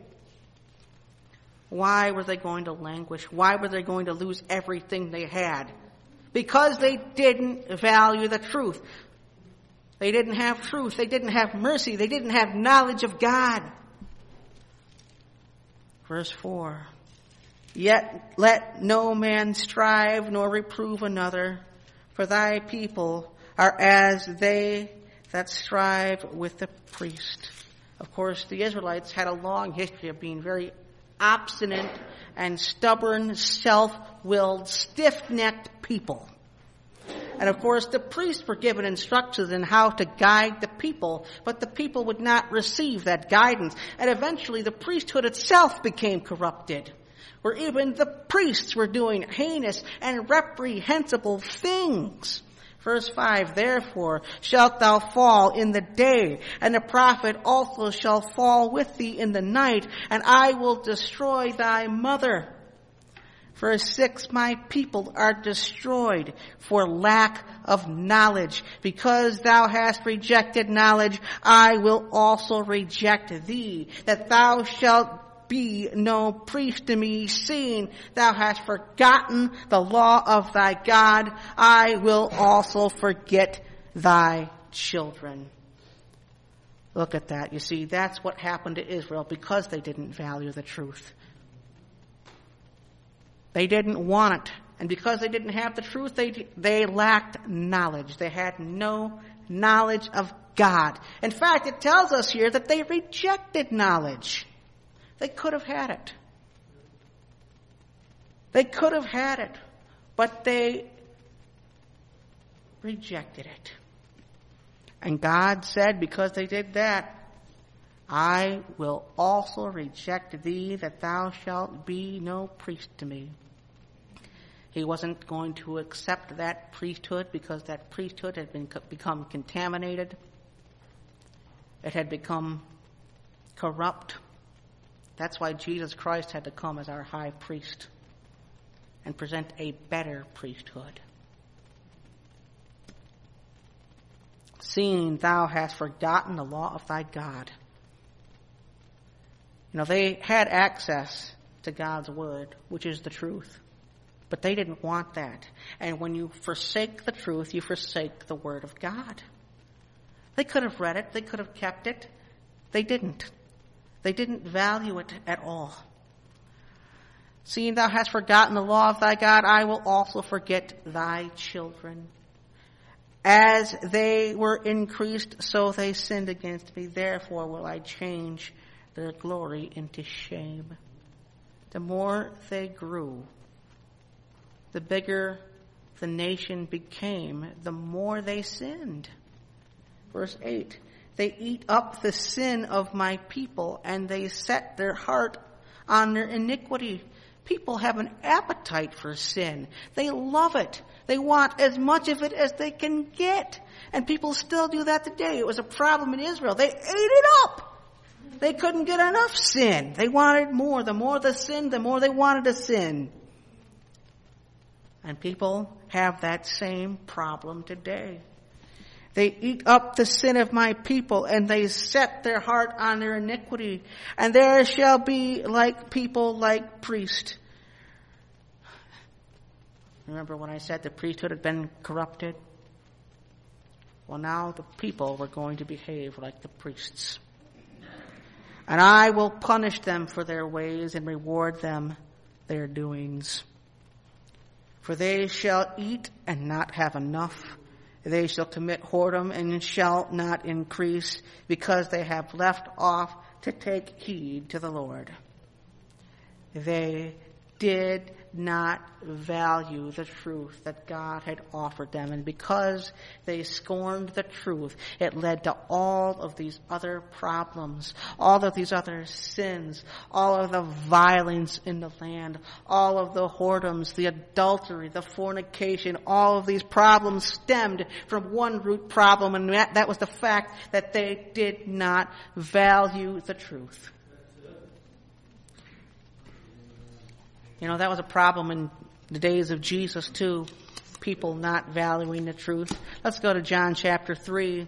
Why were they going to languish? Why were they going to lose everything they had? Because they didn't value the truth. They didn't have truth. They didn't have mercy. They didn't have knowledge of God. Verse four. Yet let no man strive nor reprove another, for thy people are as they that strive with the priest. Of course, the Israelites had a long history of being very obstinate and stubborn, self-willed, stiff-necked people. And of course, the priests were given instructions in how to guide the people, but the people would not receive that guidance. And eventually, the priesthood itself became corrupted, where even the priests were doing heinous and reprehensible things. Verse five, therefore shalt thou fall in the day, and the prophet also shall fall with thee in the night, and I will destroy thy mother. Verse six, my people are destroyed for lack of knowledge. Because thou hast rejected knowledge, I will also reject thee, that thou shalt be no priest to me, seeing thou hast forgotten the law of thy God. I will also forget thy children. Look at that. You see, that's what happened to Israel because they didn't value the truth. They didn't want it. And because they didn't have the truth, they, they lacked knowledge. They had no knowledge of God. In fact, it tells us here that they rejected knowledge. They could have had it. They could have had it, but they rejected it. And God said, because they did that, I will also reject thee, that thou shalt be no priest to me. He wasn't going to accept that priesthood because that priesthood had been become contaminated. It had become corrupt. That's why Jesus Christ had to come as our high priest and present a better priesthood. Seeing thou hast forgotten the law of thy God. You know, they had access to God's word, which is the truth. But they didn't want that. And when you forsake the truth, you forsake the word of God. They could have read it. They could have kept it. They didn't. They didn't value it at all. Seeing thou hast forgotten the law of thy God, I will also forget thy children. As they were increased, so they sinned against me. Therefore will I change their glory into shame. The more they grew, the bigger the nation became, the more they sinned. Verse eight, they eat up the sin of my people, and they set their heart on their iniquity. People have an appetite for sin. They love it. They want as much of it as they can get. And people still do that today. It was a problem in Israel. They ate it up. They couldn't get enough sin. They wanted more. The more the sin, the more they wanted to sin. And people have that same problem today. They eat up the sin of my people, and they set their heart on their iniquity. And there shall be like people like priests. Remember when I said the priesthood had been corrupted? Well, now the people were going to behave like the priests. And I will punish them for their ways and reward them their doings. For they shall eat and not have enough. They shall commit whoredom and shall not increase, because they have left off to take heed to the Lord. They did not value the truth that God had offered them. And because they scorned the truth, it led to all of these other problems, all of these other sins, all of the violence in the land, all of the whoredoms, the adultery, the fornication. All of these problems stemmed from one root problem, and that, that was the fact that they did not value the truth. You know, that was a problem in the days of Jesus too. People not valuing the truth. Let's go to John chapter three.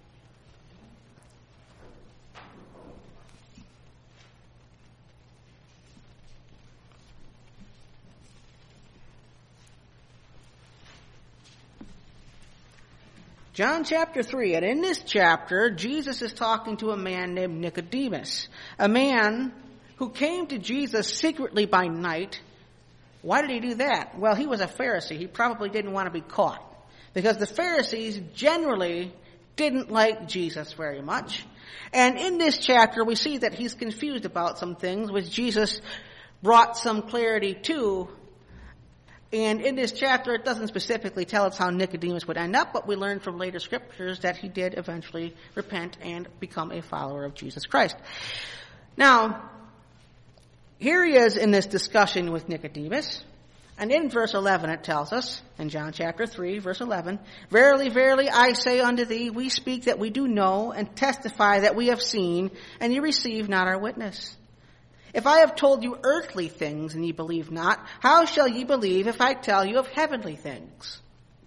John chapter three, and in this chapter, Jesus is talking to a man named Nicodemus, a man who came to Jesus secretly by night. Why did he do that? Well, he was a Pharisee. He probably didn't want to be caught, because the Pharisees generally didn't like Jesus very much. And in this chapter, we see that he's confused about some things, which Jesus brought some clarity to. And in this chapter, it doesn't specifically tell us how Nicodemus would end up, but we learn from later scriptures that he did eventually repent and become a follower of Jesus Christ. Now, here he is in this discussion with Nicodemus. And in verse eleven it tells us, in John chapter three, verse eleven, Verily, verily, I say unto thee, we speak that we do know, and testify that we have seen, and ye receive not our witness. If I have told you earthly things, and ye believe not, how shall ye believe if I tell you of heavenly things?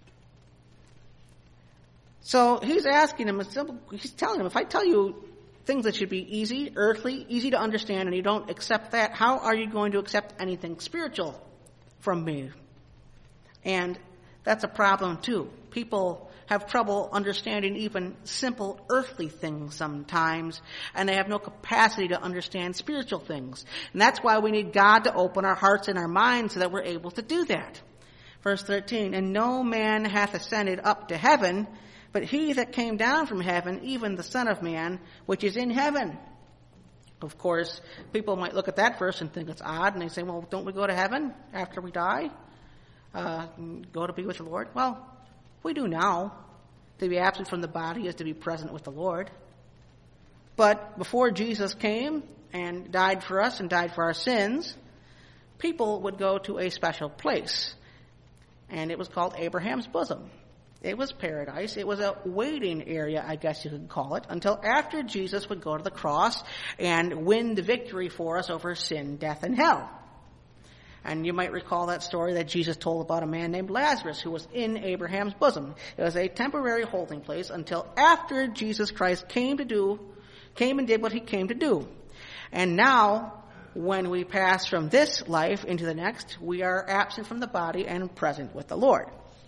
So he's asking him, he's telling him, if I tell you things that should be easy, earthly, easy to understand, and you don't accept that, how are you going to accept anything spiritual from me? And that's a problem too. People have trouble understanding even simple earthly things sometimes, and they have no capacity to understand spiritual things. And that's why we need God to open our hearts and our minds so that we're able to do that. Verse thirteen, And no man hath ascended up to heaven, but he that came down from heaven, even the Son of Man, which is in heaven. Of course, people might look at that verse and think it's odd, and they say, well, don't we go to heaven after we die? Uh, go to be with the Lord? Well, we do now. To be absent from the body is to be present with the Lord. But before Jesus came and died for us and died for our sins, people would go to a special place. And it was called Abraham's bosom. It was paradise. It was a waiting area, I guess you could call it, until after Jesus would go to the cross and win the victory for us over sin, death, and hell. And you might recall that story that Jesus told about a man named Lazarus who was in Abraham's bosom. It was a temporary holding place until after Jesus Christ came to do, came and did what he came to do. And now, when we pass from this life into the next, we are absent from the body and present with the Lord.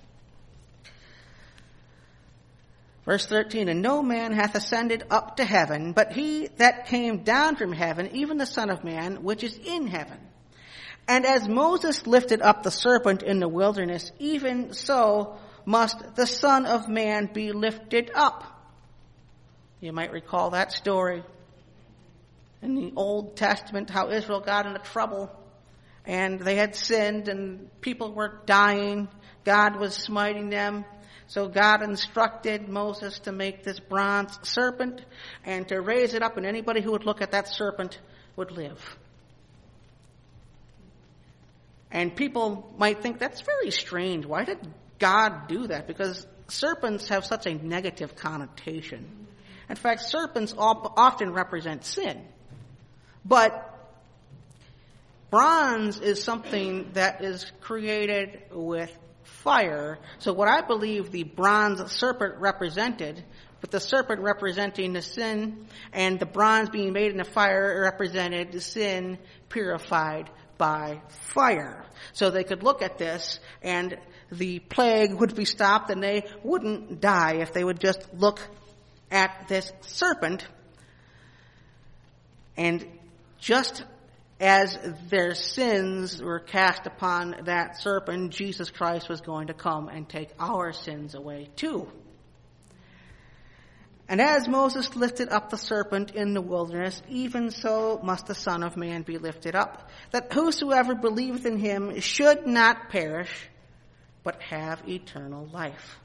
Verse thirteen, And no man hath ascended up to heaven, but he that came down from heaven, even the Son of Man, which is in heaven. And as Moses lifted up the serpent in the wilderness, even so must the Son of Man be lifted up. You might recall that story in the Old Testament, how Israel got into trouble and they had sinned and people were dying. God was smiting them. So God instructed Moses to make this bronze serpent and to raise it up, and anybody who would look at that serpent would live. And people might think that's very strange. Why did God do that? Because serpents have such a negative connotation. In fact, serpents often represent sin. But bronze is something that is created with fire. So what I believe the bronze serpent represented, with the serpent representing the sin and the bronze being made in the fire represented the sin purified by fire. So they could look at this and the plague would be stopped and they wouldn't die if they would just look at this serpent. And just as their sins were cast upon that serpent, Jesus Christ was going to come and take our sins away too. And as Moses lifted up the serpent in the wilderness, even so must the Son of Man be lifted up, that whosoever believeth in him should not perish, but have eternal life.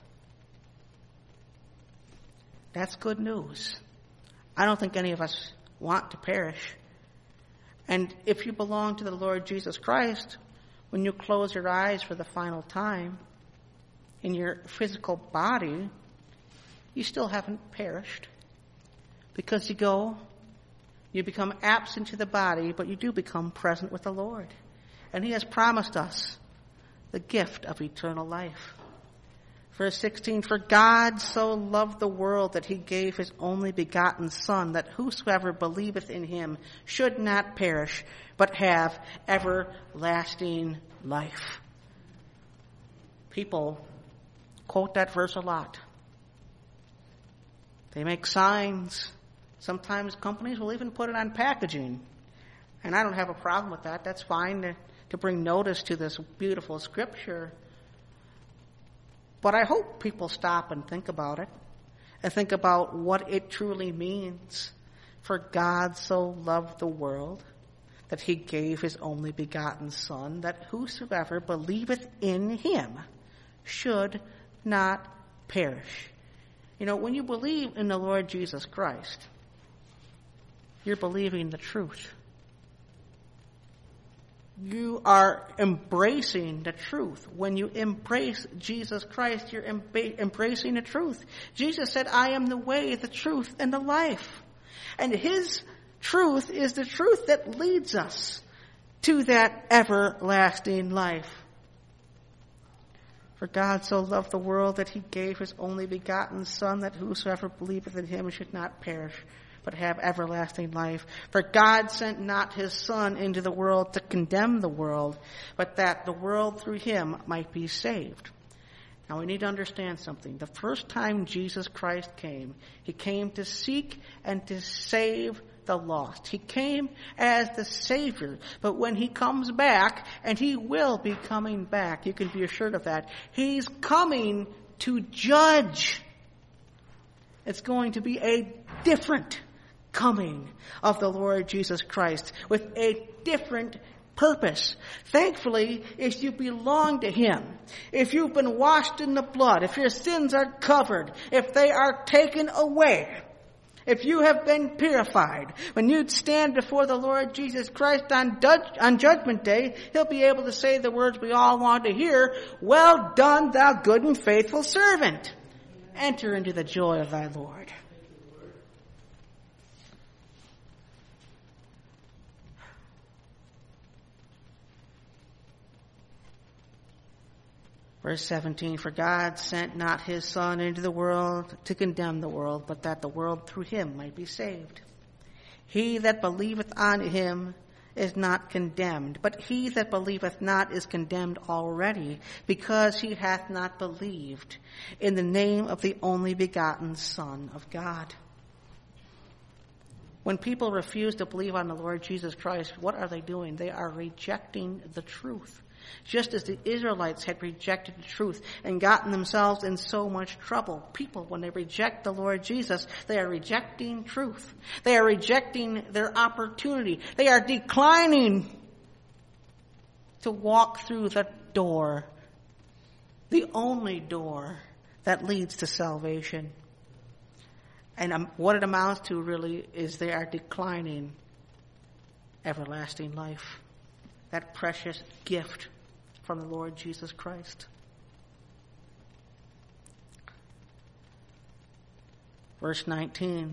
That's good news. I don't think any of us want to perish. And if you belong to the Lord Jesus Christ, when you close your eyes for the final time in your physical body, you still haven't perished. Because you go, you become absent to the body, but you do become present with the Lord. And he has promised us the gift of eternal life. Verse sixteen, for God so loved the world that he gave his only begotten Son, that whosoever believeth in him should not perish, but have everlasting life. People quote that verse a lot. They make signs. Sometimes companies will even put it on packaging. And I don't have a problem with that. That's fine to, to bring notice to this beautiful scripture. But I hope people stop and think about it, and think about what it truly means. For God so loved the world that he gave his only begotten Son, that whosoever believeth in him should not perish. You know, when you believe in the Lord Jesus Christ, you're believing the truth. You are embracing the truth. When you embrace Jesus Christ, you're emba- embracing the truth. Jesus said, I am the way, the truth, and the life. And his truth is the truth that leads us to that everlasting life. For God so loved the world that he gave his only begotten Son, that whosoever believeth in him should not perish, but have everlasting life. For God sent not his Son into the world to condemn the world, but that the world through him might be saved. Now we need to understand something. The first time Jesus Christ came, he came to seek and to save the lost. He came as the Savior. But when he comes back, and he will be coming back, you can be assured of that, he's coming to judge. It's going to be a different coming of the Lord Jesus Christ with a different purpose. Thankfully, if you belong to him, if you've been washed in the blood, if your sins are covered, if they are taken away, if you have been purified, when you stand before the Lord Jesus Christ on, on Judgment Day, he'll be able to say the words we all want to hear, well done, thou good and faithful servant. Enter into the joy of thy Lord. Verse seventeen, for God sent not his Son into the world to condemn the world, but that the world through him might be saved. He that believeth on him is not condemned, but he that believeth not is condemned already, because he hath not believed in the name of the only begotten Son of God. When people refuse to believe on the Lord Jesus Christ, what are they doing? They are rejecting the truth. Just as the Israelites had rejected the truth and gotten themselves in so much trouble. People, when they reject the Lord Jesus, they are rejecting truth. They are rejecting their opportunity. They are declining to walk through the door, the only door that leads to salvation. And um, what it amounts to really is they are declining everlasting life, that precious gift from the Lord Jesus Christ. Verse nineteen.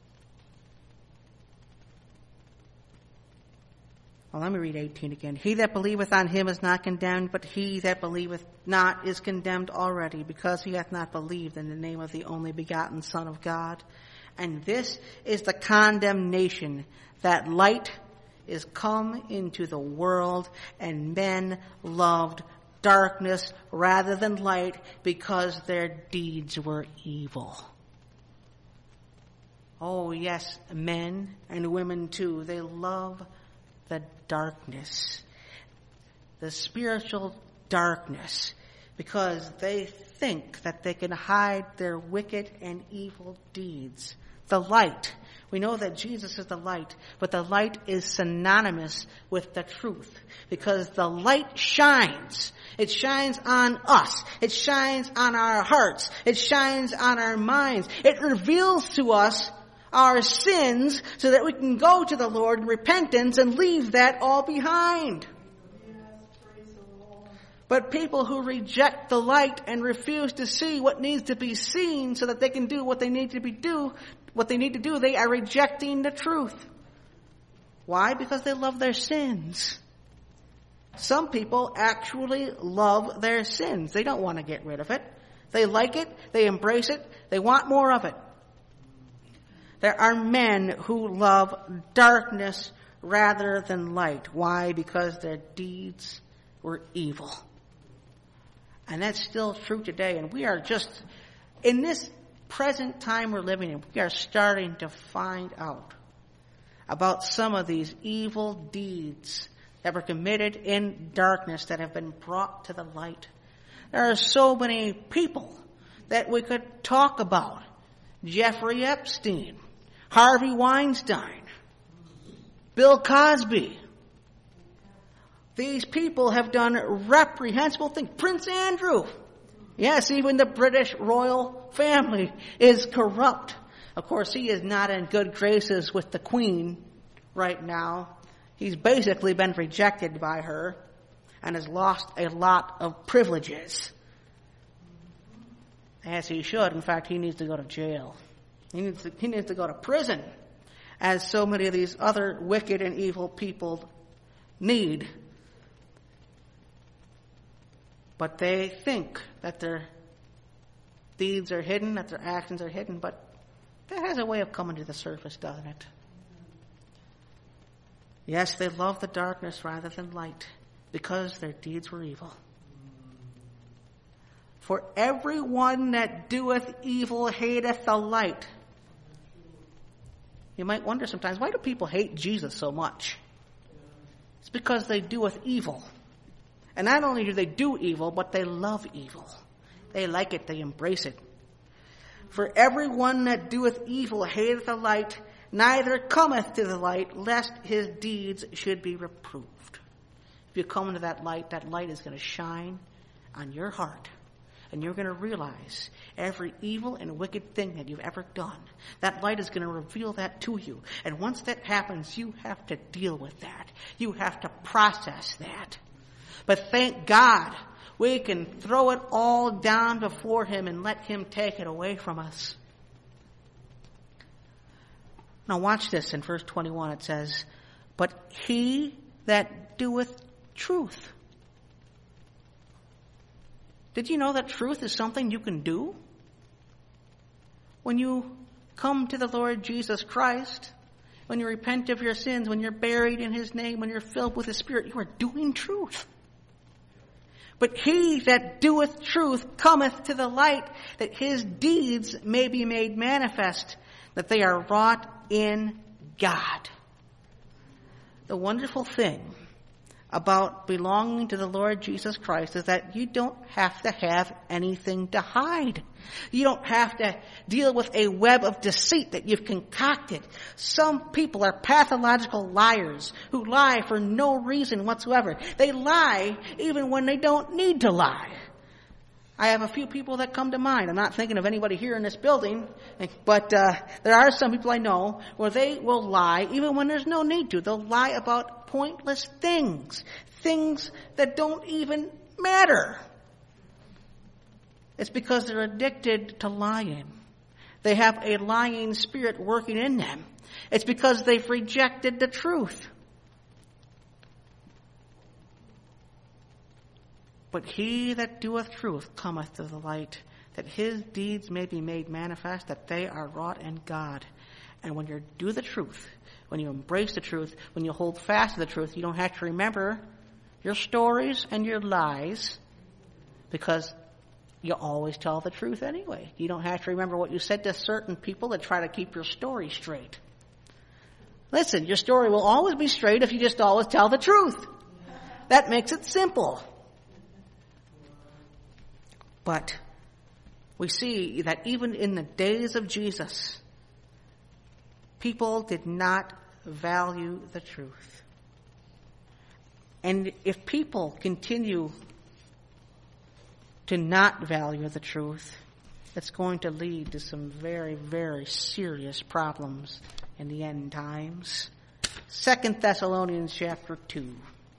Well, let me read eighteen again. He that believeth on him is not condemned, but he that believeth not is condemned already, because he hath not believed in the name of the only begotten Son of God. And this is the condemnation, that light is come into the world, and men loved darkness rather than light, because their deeds were evil. Oh yes, men and women too, they love the darkness, the spiritual darkness, because they think that they can hide their wicked and evil deeds. The light, we know that Jesus is the light, but the light is synonymous with the truth, because the light shines. It shines on us. It shines on our hearts. It shines on our minds. It reveals to us our sins so that we can go to the Lord in repentance and leave that all behind. But people who reject the light and refuse to see what needs to be seen so that they can do what they need to be do, what they need to do, they are rejecting the truth. Why? Because they love their sins. Some people actually love their sins. They don't want to get rid of it. They like it. They embrace it. They want more of it. There are men who love darkness rather than light. Why? Because their deeds were evil. And that's still true today. And we are just, in this present time we're living in, we are starting to find out about some of these evil deeds that were committed in darkness that have been brought to the light. There are so many people that we could talk about. Jeffrey Epstein, Harvey Weinstein, Bill Cosby. These people have done reprehensible things. Prince Andrew. Yes, even the British royal family is corrupt. Of course, he is not in good graces with the Queen right now. He's basically been rejected by her and has lost a lot of privileges. As he should. In fact, he needs to go to jail. He needs to, he needs to go to prison, as so many of these other wicked and evil people need. But they think that their deeds are hidden, that their actions are hidden, but that has a way of coming to the surface, doesn't it? Yes, they love the darkness rather than light, because their deeds were evil. For everyone that doeth evil hateth the light. You might wonder sometimes, why do people hate Jesus so much? It's because they doeth evil. And not only do they do evil, but they love evil. They like it, they embrace it. For everyone that doeth evil hateth the light, neither cometh to the light, lest his deeds should be reproved. If you come into that light, that light is going to shine on your heart. And you're going to realize every evil and wicked thing that you've ever done. That light is going to reveal that to you. And once that happens, you have to deal with that. You have to process that. But thank God, we can throw it all down before Him and let Him take it away from us. Now watch this. In verse twenty-one it says, but he that doeth truth. Did you know that truth is something you can do? When you come to the Lord Jesus Christ, when you repent of your sins, when you're buried in His name, when you're filled with His Spirit, you are doing truth. But he that doeth truth cometh to the light, that his deeds may be made manifest, that they are wrought in God. The wonderful thing about belonging to the Lord Jesus Christ is that you don't have to have anything to hide. You don't have to deal with a web of deceit that you've concocted. Some people are pathological liars who lie for no reason whatsoever. They lie even when they don't need to lie. I have a few people that come to mind. I'm not thinking of anybody here in this building, but uh, there are some people I know where they will lie even when there's no need to. They'll lie about pointless things, things that don't even matter. It's because they're addicted to lying. They have a lying spirit working in them. It's because they've rejected the truth. But he that doeth truth cometh to the light, that his deeds may be made manifest, that they are wrought in God. And when you do the truth, when you embrace the truth, when you hold fast to the truth, you don't have to remember your stories and your lies, because you always tell the truth anyway. You don't have to remember what you said to certain people that try to keep your story straight. Listen, your story will always be straight if you just always tell the truth. That makes it simple. But we see that even in the days of Jesus, people did not value the truth. And if people continue to not value the truth, it's going to lead to some very, very serious problems in the end times. Second Thessalonians chapter two.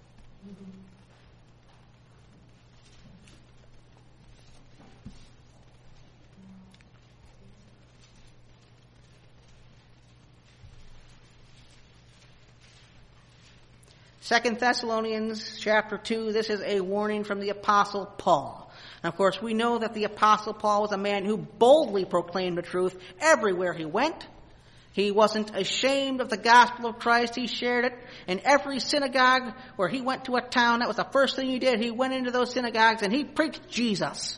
Second Thessalonians chapter two, this is a warning from the Apostle Paul. And of course, we know that the Apostle Paul was a man who boldly proclaimed the truth everywhere he went. He wasn't ashamed of the gospel of Christ. He shared it in every synagogue where he went to a town. That was the first thing he did. He went into those synagogues and he preached Jesus.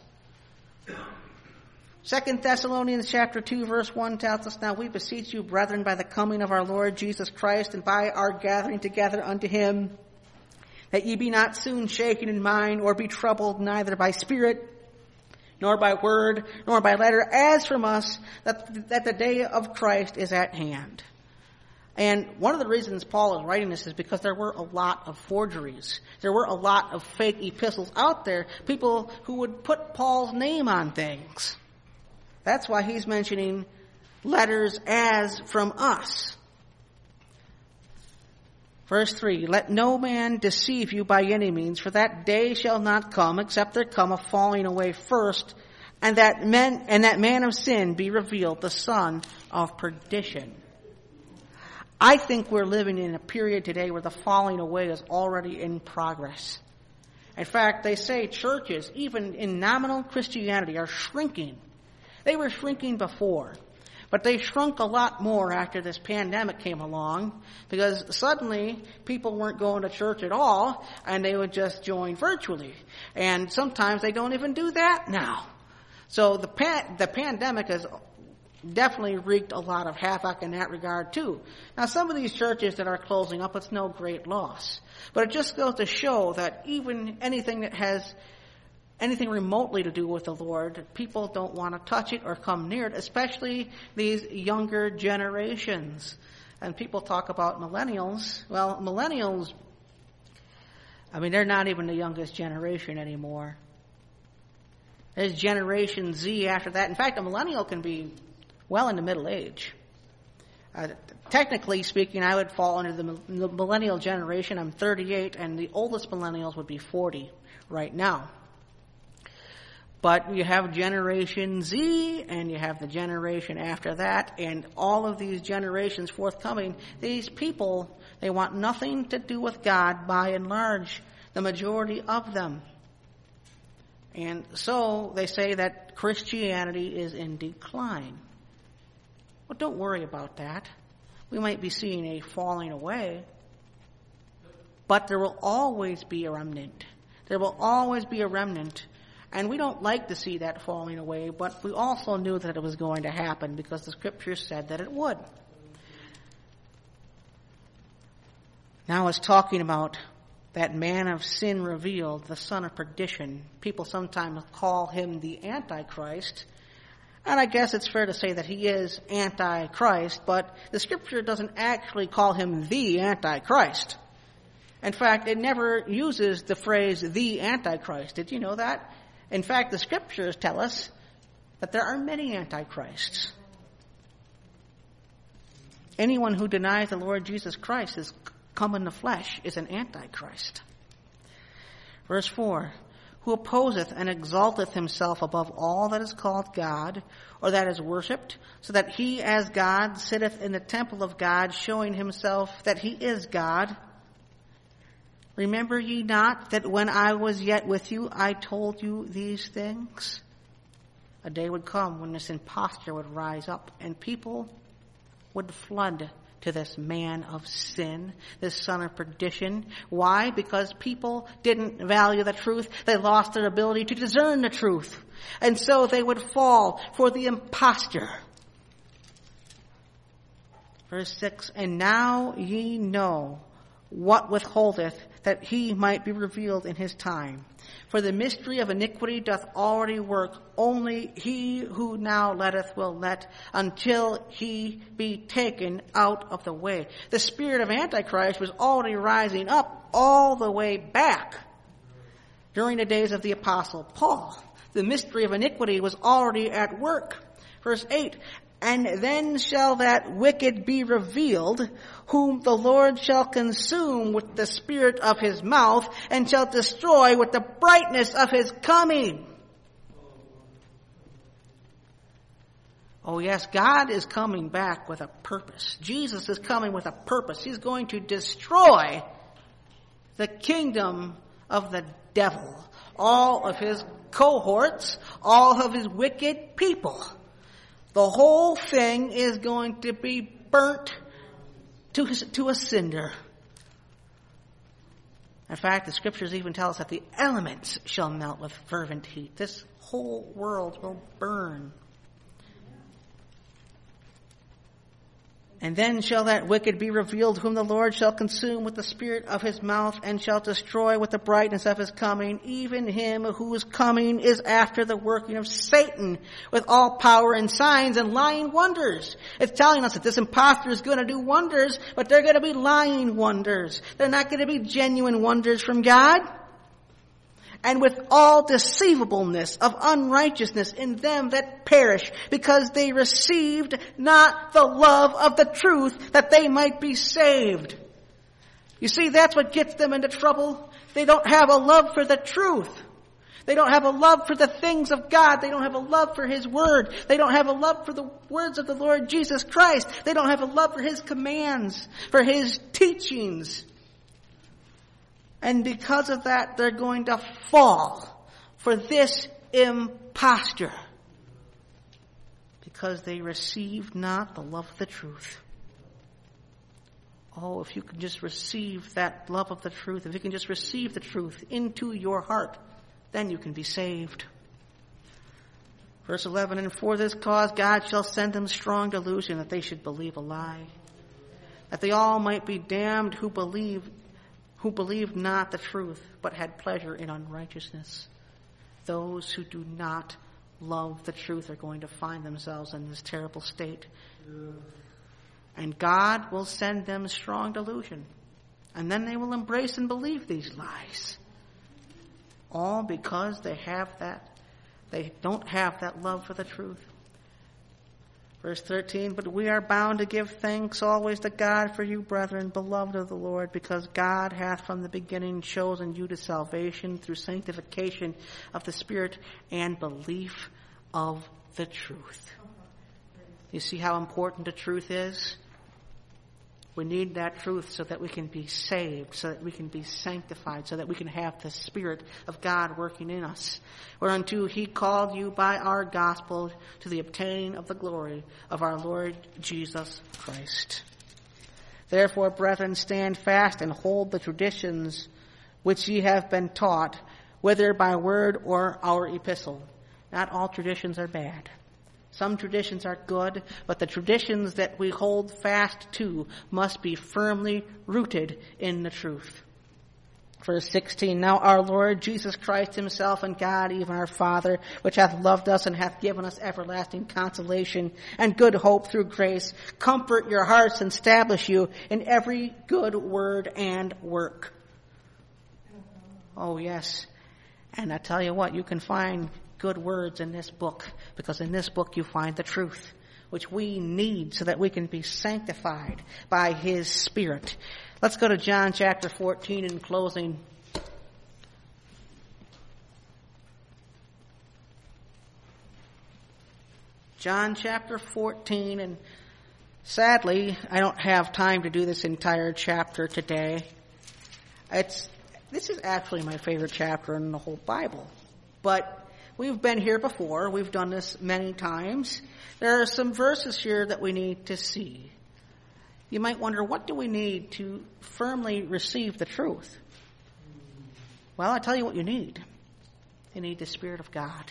Second Thessalonians chapter two verse one tells us, "Now we beseech you, brethren, by the coming of our Lord Jesus Christ and by our gathering together unto him, that ye be not soon shaken in mind or be troubled, neither by spirit, nor by word, nor by letter, as from us, that, that the day of Christ is at hand." And one of the reasons Paul is writing this is because there were a lot of forgeries. There were a lot of fake epistles out there, people who would put Paul's name on things. That's why he's mentioning letters as from us. Verse three, "Let no man deceive you by any means, for that day shall not come, except there come a falling away first, and that men and that man of sin be revealed, the son of perdition." I think we're living in a period today where the falling away is already in progress. In fact, they say churches, even in nominal Christianity, are shrinking. They were shrinking before, but they shrunk a lot more after this pandemic came along, because suddenly people weren't going to church at all and they would just join virtually. And sometimes they don't even do that now. So the pan- the pandemic has definitely wreaked a lot of havoc in that regard too. Now, some of these churches that are closing up, it's no great loss, but it just goes to show that even anything that has anything remotely to do with the Lord, people don't want to touch it or come near it, especially these younger generations. And people talk about millennials. Well, millennials, I mean, they're not even the youngest generation anymore. There's Generation Z after that. In fact, a millennial can be well into middle age. Uh, technically speaking, I would fall under the, the millennial generation. I'm thirty-eight, and the oldest millennials would be forty right now. But you have Generation Z, and you have the generation after that, and all of these generations forthcoming, these people, they want nothing to do with God by and large, the majority of them. And so they say that Christianity is in decline. Well, don't worry about that. We might be seeing a falling away, but there will always be a remnant. There will always be a remnant. And we don't like to see that falling away, but we also knew that it was going to happen because the scriptures said that it would. Now it's talking about that man of sin revealed, the son of perdition. People sometimes call him the Antichrist. And I guess it's fair to say that he is Antichrist, but the scripture doesn't actually call him the Antichrist. In fact, it never uses the phrase the Antichrist. Did you know that? In fact, the scriptures tell us that there are many Antichrists. Anyone who denies the Lord Jesus Christ is come in the flesh is an Antichrist. Verse four, who opposeth and exalteth himself above all that is called God, or that is worshipped, so that he as God sitteth in the temple of God, showing himself that he is God. Remember ye not that when I was yet with you, I told you these things? A day would come when this impostor would rise up, and people would flood to this man of sin, this son of perdition. Why? Because people didn't value the truth. They lost their ability to discern the truth. And so they would fall for the impostor. Verse six, and now ye know what withholdeth, that he might be revealed in his time. For the mystery of iniquity doth already work. Only he who now letteth will let until he be taken out of the way. The spirit of Antichrist was already rising up all the way back during the days of the Apostle Paul. The mystery of iniquity was already at work. Verse eight, and then shall that wicked be revealed, whom the Lord shall consume with the spirit of his mouth, and shall destroy with the brightness of his coming. Oh yes, God is coming back with a purpose. Jesus is coming with a purpose. He's going to destroy the kingdom of the devil, all of his cohorts, all of his wicked people. The whole thing is going to be burnt to, to a cinder. In fact, the scriptures even tell us that the elements shall melt with fervent heat. This whole world will burn. And then shall that wicked be revealed, whom the Lord shall consume with the spirit of his mouth, and shall destroy with the brightness of his coming, even him whose coming is after the working of Satan, with all power and signs and lying wonders. It's telling us that this impostor is going to do wonders, but they're going to be lying wonders. They're not going to be genuine wonders from God. And with all deceivableness of unrighteousness in them that perish, because they received not the love of the truth, that they might be saved. You see, that's what gets them into trouble. They don't have a love for the truth. They don't have a love for the things of God. They don't have a love for his word. They don't have a love for the words of the Lord Jesus Christ. They don't have a love for his commands, for his teachings. And because of that, they're going to fall for this impostor. Because they received not the love of the truth. Oh, if you can just receive that love of the truth, if you can just receive the truth into your heart, then you can be saved. Verse eleven, and for this cause God shall send them strong delusion, that they should believe a lie, that they all might be damned who believe who believed not the truth, but had pleasure in unrighteousness. Those who do not love the truth are going to find themselves in this terrible state. Yeah. And God will send them strong delusion. And then they will embrace and believe these lies. All because they have that, they don't have that love for the truth. Verse thirteen, but we are bound to give thanks always to God for you, brethren, beloved of the Lord, because God hath from the beginning chosen you to salvation through sanctification of the Spirit and belief of the truth. You see how important the truth is? We need that truth so that we can be saved, so that we can be sanctified, so that we can have the Spirit of God working in us. Whereunto he called you by our gospel to the obtaining of the glory of our Lord Jesus Christ. Therefore, brethren, stand fast and hold the traditions which ye have been taught, whether by word or our epistle. Not all traditions are bad. Some traditions are good, but the traditions that we hold fast to must be firmly rooted in the truth. Verse sixteen, now our Lord Jesus Christ himself and God, even our Father, which hath loved us and hath given us everlasting consolation and good hope through grace, comfort your hearts and establish you in every good word and work. Oh yes. And I tell you what, you can find good words in this book, because in this book you find the truth, which we need so that we can be sanctified by his Spirit. Let's go to John chapter fourteen in closing. John chapter fourteen, and sadly, I don't have time to do this entire chapter today. It's this is actually my favorite chapter in the whole Bible. But we've been here before. We've done this many times. There are some verses here that we need to see. You might wonder, what do we need to firmly receive the truth? Well, I tell you what you need. You need the Spirit of God.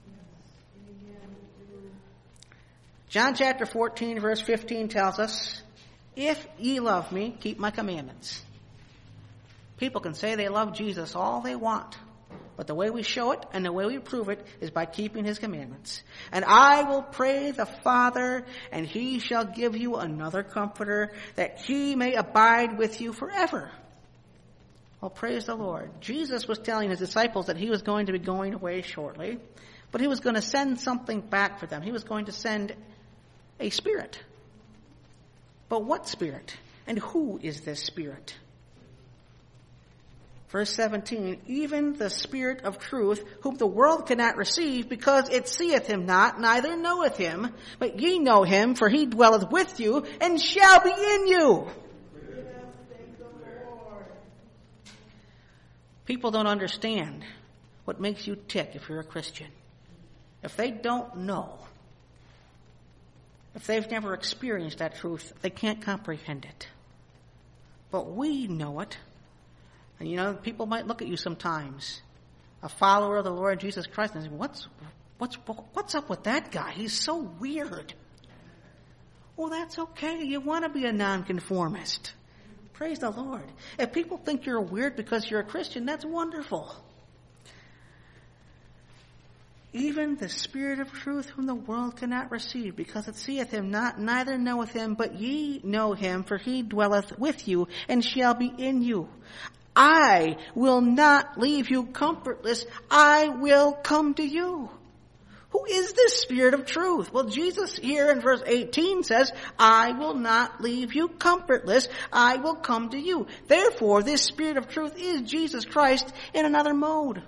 John chapter fourteen, verse fifteen tells us, if ye love me, keep my commandments. People can say they love Jesus all they want, but the way we show it and the way we prove it is by keeping his commandments. And I will pray the Father, and he shall give you another comforter, that he may abide with you forever. Well, praise the Lord. Jesus was telling his disciples that he was going to be going away shortly, but he was going to send something back for them. He was going to send a Spirit. But what Spirit? And who is this Spirit? Verse seventeen, even the Spirit of truth, whom the world cannot receive, because it seeth him not, neither knoweth him. But ye know him, for he dwelleth with you, and shall be in you. People don't understand what makes you tick if you're a Christian. If they don't know, if they've never experienced that truth, they can't comprehend it. But we know it. And you know, people might look at you sometimes, a follower of the Lord Jesus Christ, and say, what's, what's, what's up with that guy? He's so weird. Well, that's okay. You want to be a nonconformist. Praise the Lord. If people think you're weird because you're a Christian, that's wonderful. Even the Spirit of truth, whom the world cannot receive, because it seeth him not, neither knoweth him, but ye know him, for he dwelleth with you, and shall be in you. I will not leave you comfortless. I will come to you. Who is this Spirit of truth? Well, Jesus here in verse eighteen says, I will not leave you comfortless. I will come to you. Therefore, this Spirit of truth is Jesus Christ in another mode.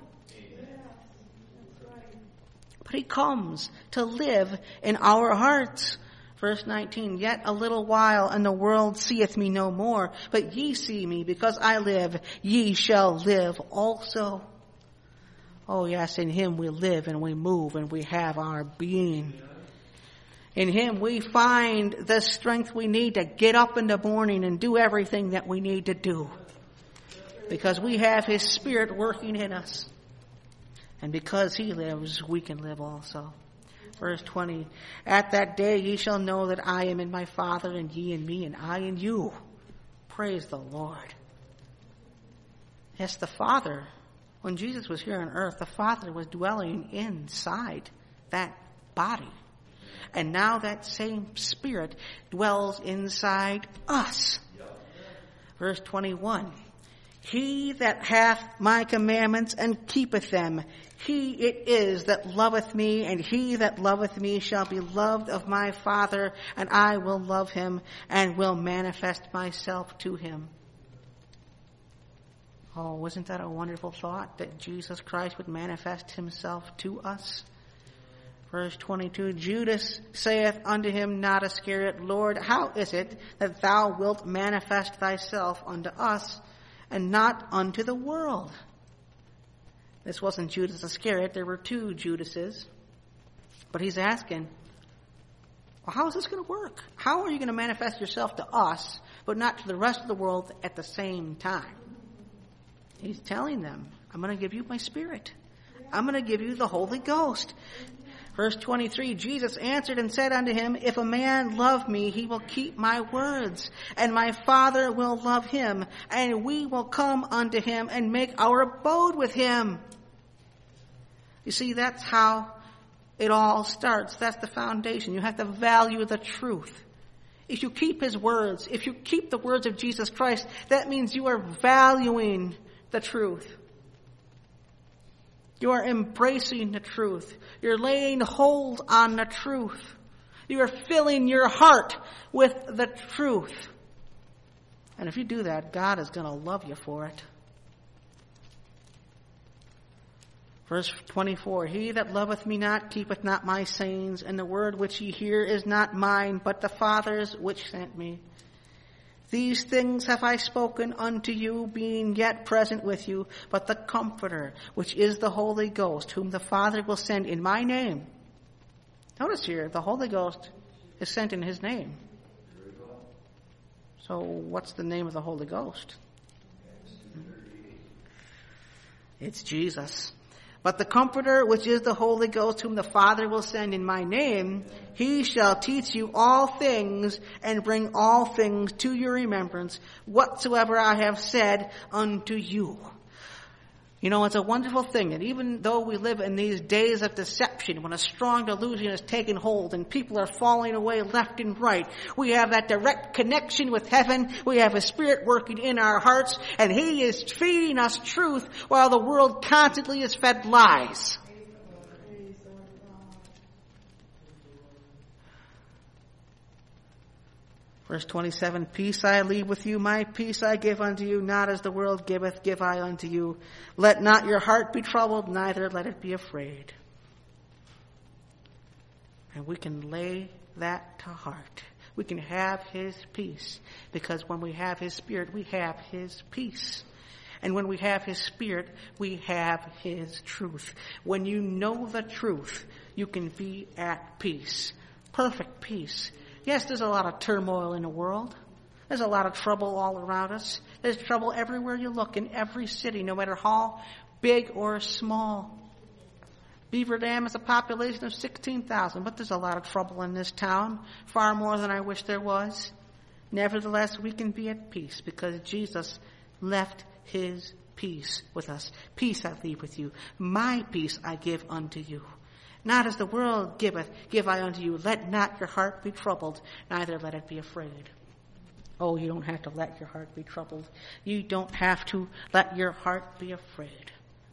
But he comes to live in our hearts. Verse nineteen, yet a little while, and the world seeth me no more. But ye see me, because I live, ye shall live also. Oh yes, in him we live and we move and we have our being. In him we find the strength we need to get up in the morning and do everything that we need to do. Because we have his Spirit working in us. And because he lives, we can live also. Verse twenty, at that day ye shall know that I am in my Father, and ye in me, and I in you. Praise the Lord. Yes, the Father, when Jesus was here on earth, the Father was dwelling inside that body. And now that same Spirit dwells inside us. Verse twenty-one, he that hath my commandments and keepeth them, he it is that loveth me, and he that loveth me shall be loved of my Father, and I will love him and will manifest myself to him. Oh, wasn't that a wonderful thought, that Jesus Christ would manifest himself to us? Verse twenty-two, Judas saith unto him, not Iscariot, Lord, how is it that thou wilt manifest thyself unto us, and not unto the world? This wasn't Judas Iscariot. There were two Judases. But he's asking, well, how is this going to work? How are you going to manifest yourself to us, but not to the rest of the world at the same time? He's telling them, I'm going to give you my Spirit. I'm going to give you the Holy Ghost. Verse twenty-three, Jesus answered and said unto him, If a man love me, he will keep my words, and my Father will love him, and we will come unto him and make our abode with him. You see, that's how it all starts. That's the foundation. You have to value the truth. If you keep his words, if you keep the words of Jesus Christ, that means you are valuing the truth. You are embracing the truth. You're laying hold on the truth. You are filling your heart with the truth. And if you do that, God is going to love you for it. Verse twenty-four, He that loveth me not keepeth not my sayings, and the word which ye hear is not mine, but the Father's which sent me. These things have I spoken unto you, being yet present with you, but the Comforter, which is the Holy Ghost, whom the Father will send in my name. Notice here, the Holy Ghost is sent in his name. So what's the name of the Holy Ghost? It's Jesus. But the Comforter, which is the Holy Ghost, whom the Father will send in my name, he shall teach you all things and bring all things to your remembrance, whatsoever I have said unto you. You know, it's a wonderful thing that even though we live in these days of deception, when a strong delusion has taken hold and people are falling away left and right, we have that direct connection with heaven. We have His Spirit working in our hearts, and He is feeding us truth while the world constantly is fed lies. Verse twenty-seven, Peace I leave with you, my peace I give unto you, not as the world giveth, give I unto you. Let not your heart be troubled, neither let it be afraid. And we can lay that to heart. We can have His peace, because when we have His Spirit, we have His peace. And when we have His Spirit, we have His truth. When you know the truth, you can be at peace. Perfect peace. Yes, there's a lot of turmoil in the world. There's a lot of trouble all around us. There's trouble everywhere you look, in every city, no matter how big or small. Beaver Dam has a population of sixteen thousand, but there's a lot of trouble in this town, far more than I wish there was. Nevertheless, we can be at peace because Jesus left His peace with us. Peace I leave with you. My peace I give unto you. Not as the world giveth, give I unto you. Let not your heart be troubled, neither let it be afraid. Oh, you don't have to let your heart be troubled. You don't have to let your heart be afraid.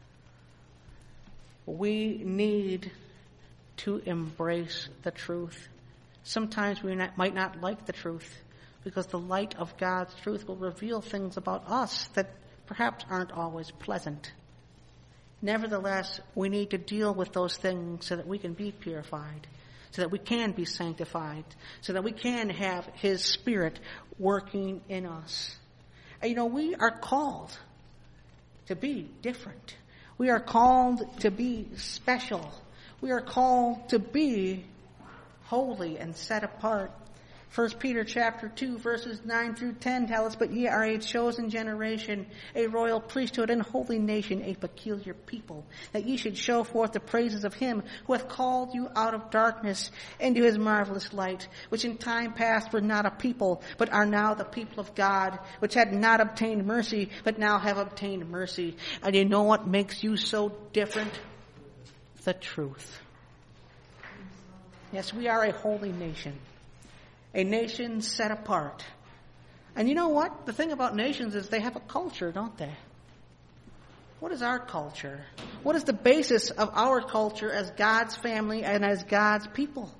We need to embrace the truth. Sometimes we not, might not like the truth, because the light of God's truth will reveal things about us that perhaps aren't always pleasant. Nevertheless, we need to deal with those things so that we can be purified, so that we can be sanctified, so that we can have His Spirit working in us. And you know, we are called to be different. We are called to be special. We are called to be holy and set apart. First Peter chapter two, verses nine through ten tell us, But ye are a chosen generation, a royal priesthood, and holy nation, a peculiar people, that ye should show forth the praises of Him who hath called you out of darkness into His marvelous light, which in time past were not a people, but are now the people of God, which had not obtained mercy, but now have obtained mercy. And you know what makes you so different? The truth. Yes, we are a holy nation. A nation set apart. And you know what? The thing about nations is they have a culture, don't they? What is our culture? What is the basis of our culture as God's family and as God's people?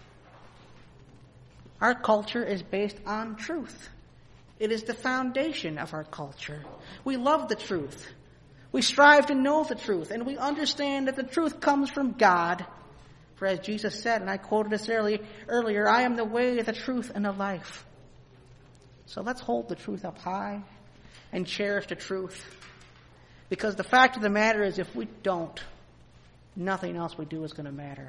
Our culture is based on truth. It is the foundation of our culture. We love the truth. We strive to know the truth, and we understand that the truth comes from God. For as Jesus said, and I quoted this early, earlier, I am the way, the truth, and the life. So let's hold the truth up high and cherish the truth. Because the fact of the matter is, if we don't, nothing else we do is going to matter.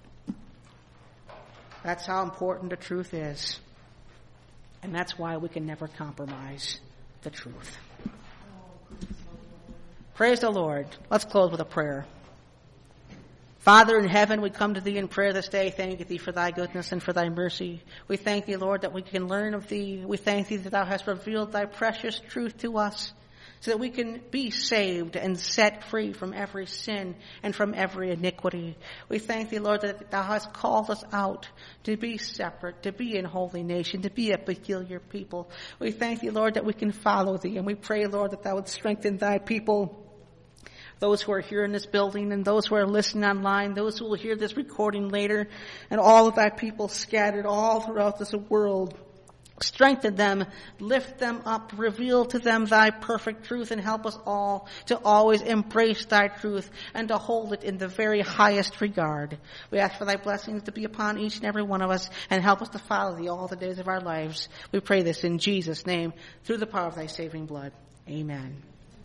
That's how important the truth is. And that's why we can never compromise the truth. Praise the Lord. Let's close with a prayer. Father in heaven, we come to thee in prayer this day, thanking thee for thy goodness and for thy mercy. We thank thee, Lord, that we can learn of thee. We thank thee that thou hast revealed thy precious truth to us, so that we can be saved and set free from every sin and from every iniquity. We thank thee, Lord, that thou hast called us out to be separate, to be in holy nation, to be a peculiar people. We thank thee, Lord, that we can follow thee, and we pray, Lord, that thou would strengthen thy people, those who are here in this building and those who are listening online, those who will hear this recording later, and all of thy people scattered all throughout this world. Strengthen them, lift them up, reveal to them thy perfect truth, and help us all to always embrace thy truth and to hold it in the very highest regard. We ask for thy blessings to be upon each and every one of us, and help us to follow thee all the days of our lives. We pray this in Jesus' name, through the power of thy saving blood. Amen.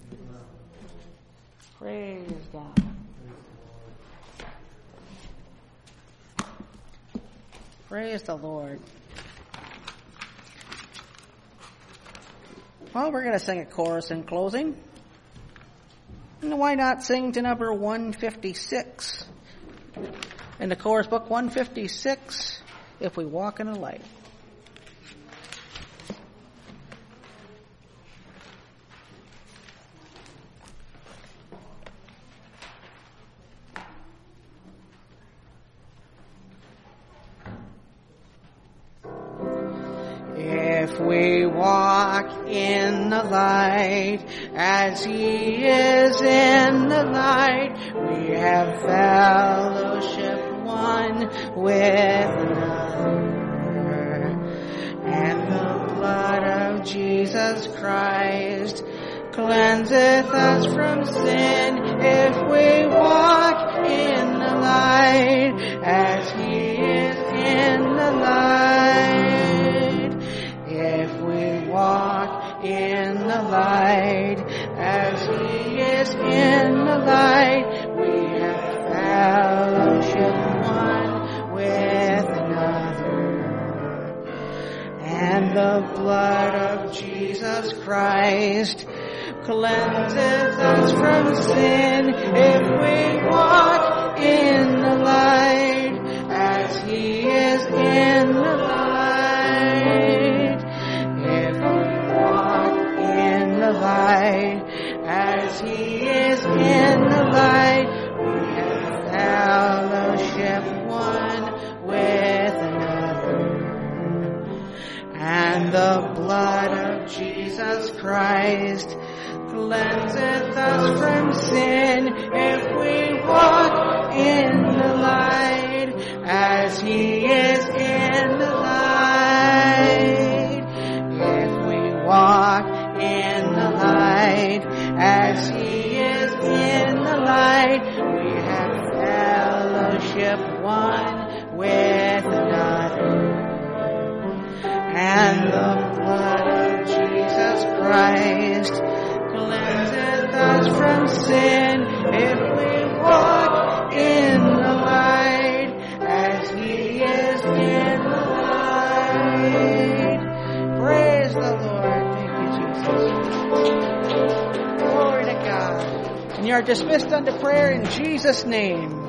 Praise God. Praise the Lord. Well, we're going to sing a chorus in closing. And why not sing to number one fifty-six? In the chorus book, one fifty-six, If We Walk in the Light. If we walk in the light, as he is in the light, we have fellowship one with another. And the blood of Jesus Christ cleanseth us from sin, if we walk in the light, as he is in the light. If we walk in the light, as he is in the light, we have fellowship one with another. And the blood of Jesus Christ cleanseth us from sin, if we walk in the light, as he is in the light. If we walk in the light, as he is in the light, we have fellowship one with another. And the blood of Jesus Christ cleanseth us from sin, if we walk in the light, as he is in the light. If we walk in the light, as he is in the light, we have fellowship one with another. And the blood of Jesus Christ cleanseth us from sin, if we walk in the light, as he is in the light. Praise the Lord. Thank you, Jesus. Glory to God. And you are dismissed unto prayer in Jesus' name.